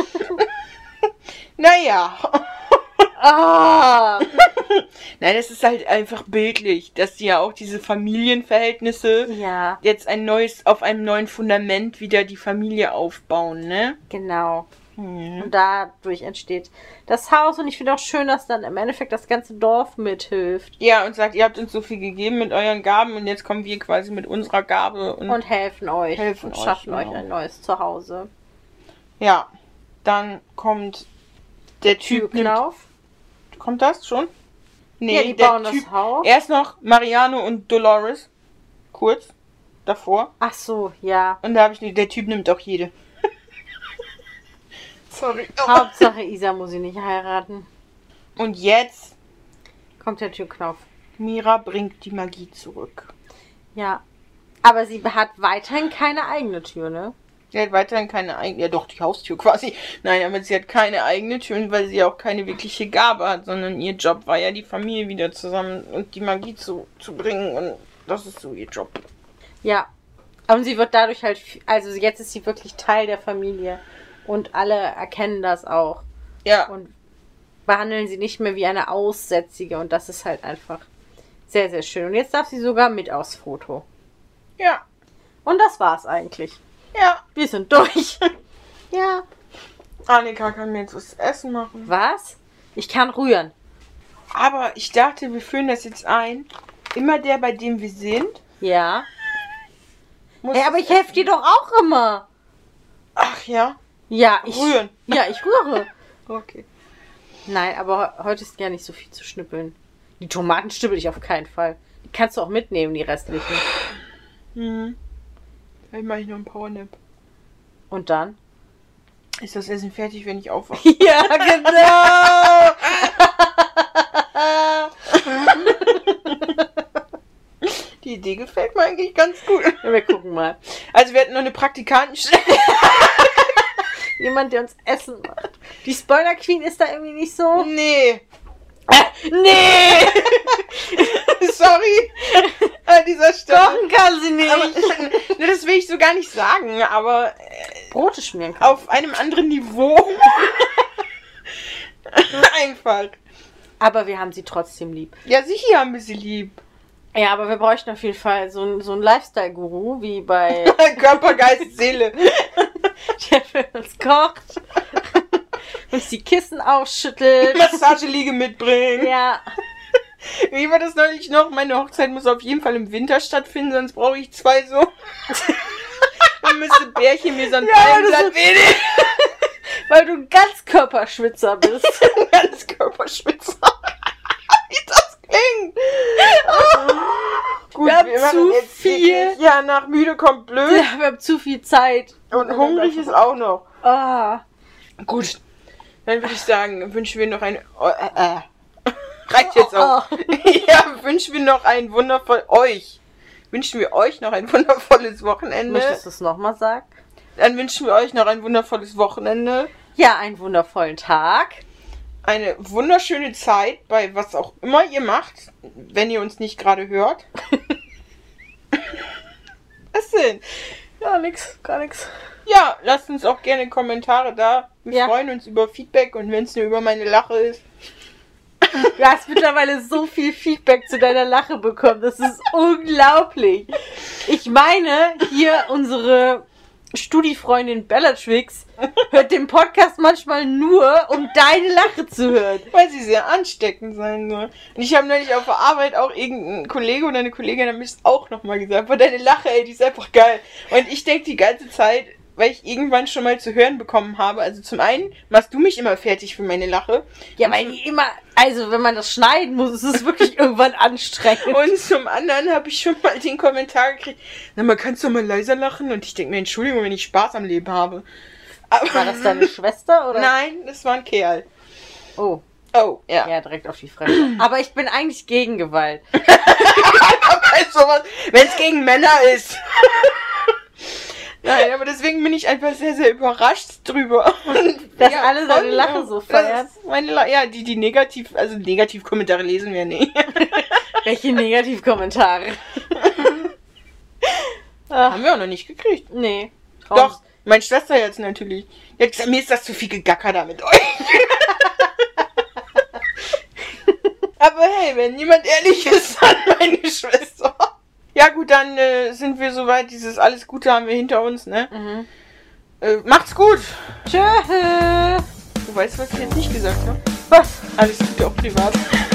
Naja. Ah. Nein, es ist halt einfach bildlich, dass die ja auch diese Familienverhältnisse Ja, jetzt auf einem neuen Fundament wieder die Familie aufbauen, ne? genau. Mhm. Und dadurch entsteht das Haus. Und ich finde auch schön, dass dann im Endeffekt das ganze Dorf mithilft. Ja, und sagt, ihr habt uns so viel gegeben mit euren Gaben und jetzt kommen wir quasi mit unserer Gabe Und helfen euch. Helfen und euch, schaffen genau. euch ein neues Zuhause. ja, dann kommt der Typ. Türknauf. Kommt das schon? Nee, Ja, die der bauen Typ. das Haus. Erst noch Mariano und Dolores. Kurz davor. Ach so, ja. Und da habe ich der Typ nimmt auch jede. Sorry. Hauptsache Isa muss ihn nicht heiraten. Und jetzt, Kommt der Türknauf. Mira bringt die Magie zurück. Ja. Aber sie hat weiterhin keine eigene Tür, ne? Sie hat weiterhin keine eigene, ja doch, die Haustür quasi. Nein, aber sie hat keine eigene Tür, weil sie auch keine wirkliche Gabe hat, sondern ihr Job war ja, die Familie wieder zusammen und die Magie zu bringen. Und das ist so ihr Job. Ja. Und sie wird dadurch halt, also jetzt ist sie wirklich Teil der Familie. Und alle erkennen das auch. Ja. Und behandeln sie nicht mehr wie eine Aussätzige. Und das ist halt einfach sehr, sehr schön. Und jetzt darf sie sogar mit aufs Foto. Ja. Und das war's eigentlich. Ja. Wir sind durch. Ja. Annika kann mir jetzt was zu essen machen. Was? Ich kann rühren. Aber ich dachte, wir führen das jetzt ein. Immer der, bei dem wir sind, Ja. muss. Hey, aber das ich helfe dir doch auch immer. Ach ja. Ja, ich. Rühren. Ja, ich rühre. Okay. Nein, aber heute ist gar nicht so viel zu schnippeln. Die Tomaten schnippel ich auf keinen Fall. Die Kannst du auch mitnehmen, die restlichen. Vielleicht mache ich noch einen Powernap. Und dann? Ist das Essen fertig, wenn ich aufwache? Ja, genau! Die Idee gefällt mir eigentlich ganz gut. Ja, wir gucken mal. Also wir hatten noch eine Praktikantenstelle. Jemand, der uns Essen macht. Die Spoiler Queen ist da irgendwie nicht so. Nee. Nee! Sorry. An dieser Stelle. Kochen kann sie nicht. Aber, ne, das will ich so gar nicht sagen, aber Brote schmieren kann. auf einem anderen Niveau. Einfach. Aber wir haben sie trotzdem lieb. Ja, sicher haben wir sie lieb. Ja, aber wir bräuchten auf jeden Fall so einen Lifestyle-Guru, wie bei Körper, Geist, Seele. der für uns kocht, uns die Kissen ausschüttelt. Massageliege mitbringen. Ja. Wie war das neulich noch? Meine Hochzeit muss auf jeden Fall im Winter stattfinden, sonst brauche ich 2 so. Dann müsste Bärchen mir so ein Palmblatt wedeln. Weil du ein Ganzkörperschwitzer bist. Ganzkörperschwitzer. Wie das klingt. Gut, Wir haben machen zu jetzt viel. wirklich- Ja, nach müde kommt blöd. Ja, wir haben zu viel Zeit. Und hungrig ist auch noch. Ah. Gut, dann würde ich sagen, wünschen wir noch ein... Reicht jetzt auch. Ja, wünschen wir noch ein wünschen wir euch noch ein wundervolles Wochenende. Möchtest du es nochmal sagen? Dann wünschen wir euch noch ein wundervolles Wochenende. Ja, einen wundervollen Tag. Eine wunderschöne Zeit bei was auch immer ihr macht, wenn ihr uns nicht gerade hört. Was denn? Ja, gar nix. Ja, lasst uns auch gerne Kommentare da. Wir Ja. freuen uns über Feedback und wenn es nur über meine Lache ist. Du hast mittlerweile so viel Feedback zu deiner Lache bekommen. Das ist unglaublich. Ich meine, hier unsere Studifreundin Bellatrix hört den Podcast manchmal nur, um deine Lache zu hören. Weil sie sehr ansteckend sein soll. Und ich habe neulich auf der Arbeit auch irgendein Kollege oder eine Kollegin hat mir das auch nochmal gesagt. Aber deine Lache, ey, die ist einfach geil. Und ich denke die ganze Zeit, weil ich irgendwann schon mal zu hören bekommen habe. Also zum einen machst du mich immer fertig für meine Lache. Ja, weil die immer, also wenn man das schneiden muss, ist es wirklich irgendwann anstrengend. Und zum anderen habe ich schon mal den Kommentar gekriegt, na, man kannst doch mal leiser lachen. Und ich denke mir, Entschuldigung, wenn ich Spaß am Leben habe. Aber War das deine Schwester, oder? Nein, das war ein Kerl. Oh, Oh, ja. ja, direkt auf die Fresse. Aber ich bin eigentlich gegen Gewalt. Wenn es gegen Männer ist. Nein, aber deswegen bin ich einfach sehr, sehr überrascht drüber. Und Dass alle deine voll, Lache so feiern. das ist meine ja, die Negativkommentare lesen wir nicht. Welche Negativkommentare? Haben wir auch noch nicht gekriegt. Nee. Doch, meine Schwester jetzt natürlich. Die hat gesagt, mir ist das zu viel Gegacker da mit euch. Aber hey, wenn niemand ehrlich ist, dann meine Schwester. Ja gut, dann sind wir soweit. Dieses alles Gute haben wir hinter uns, ne? Mhm. Macht's gut. Tschö. Du weißt, was ich jetzt nicht gesagt habe? Was? Alles Gute auch privat.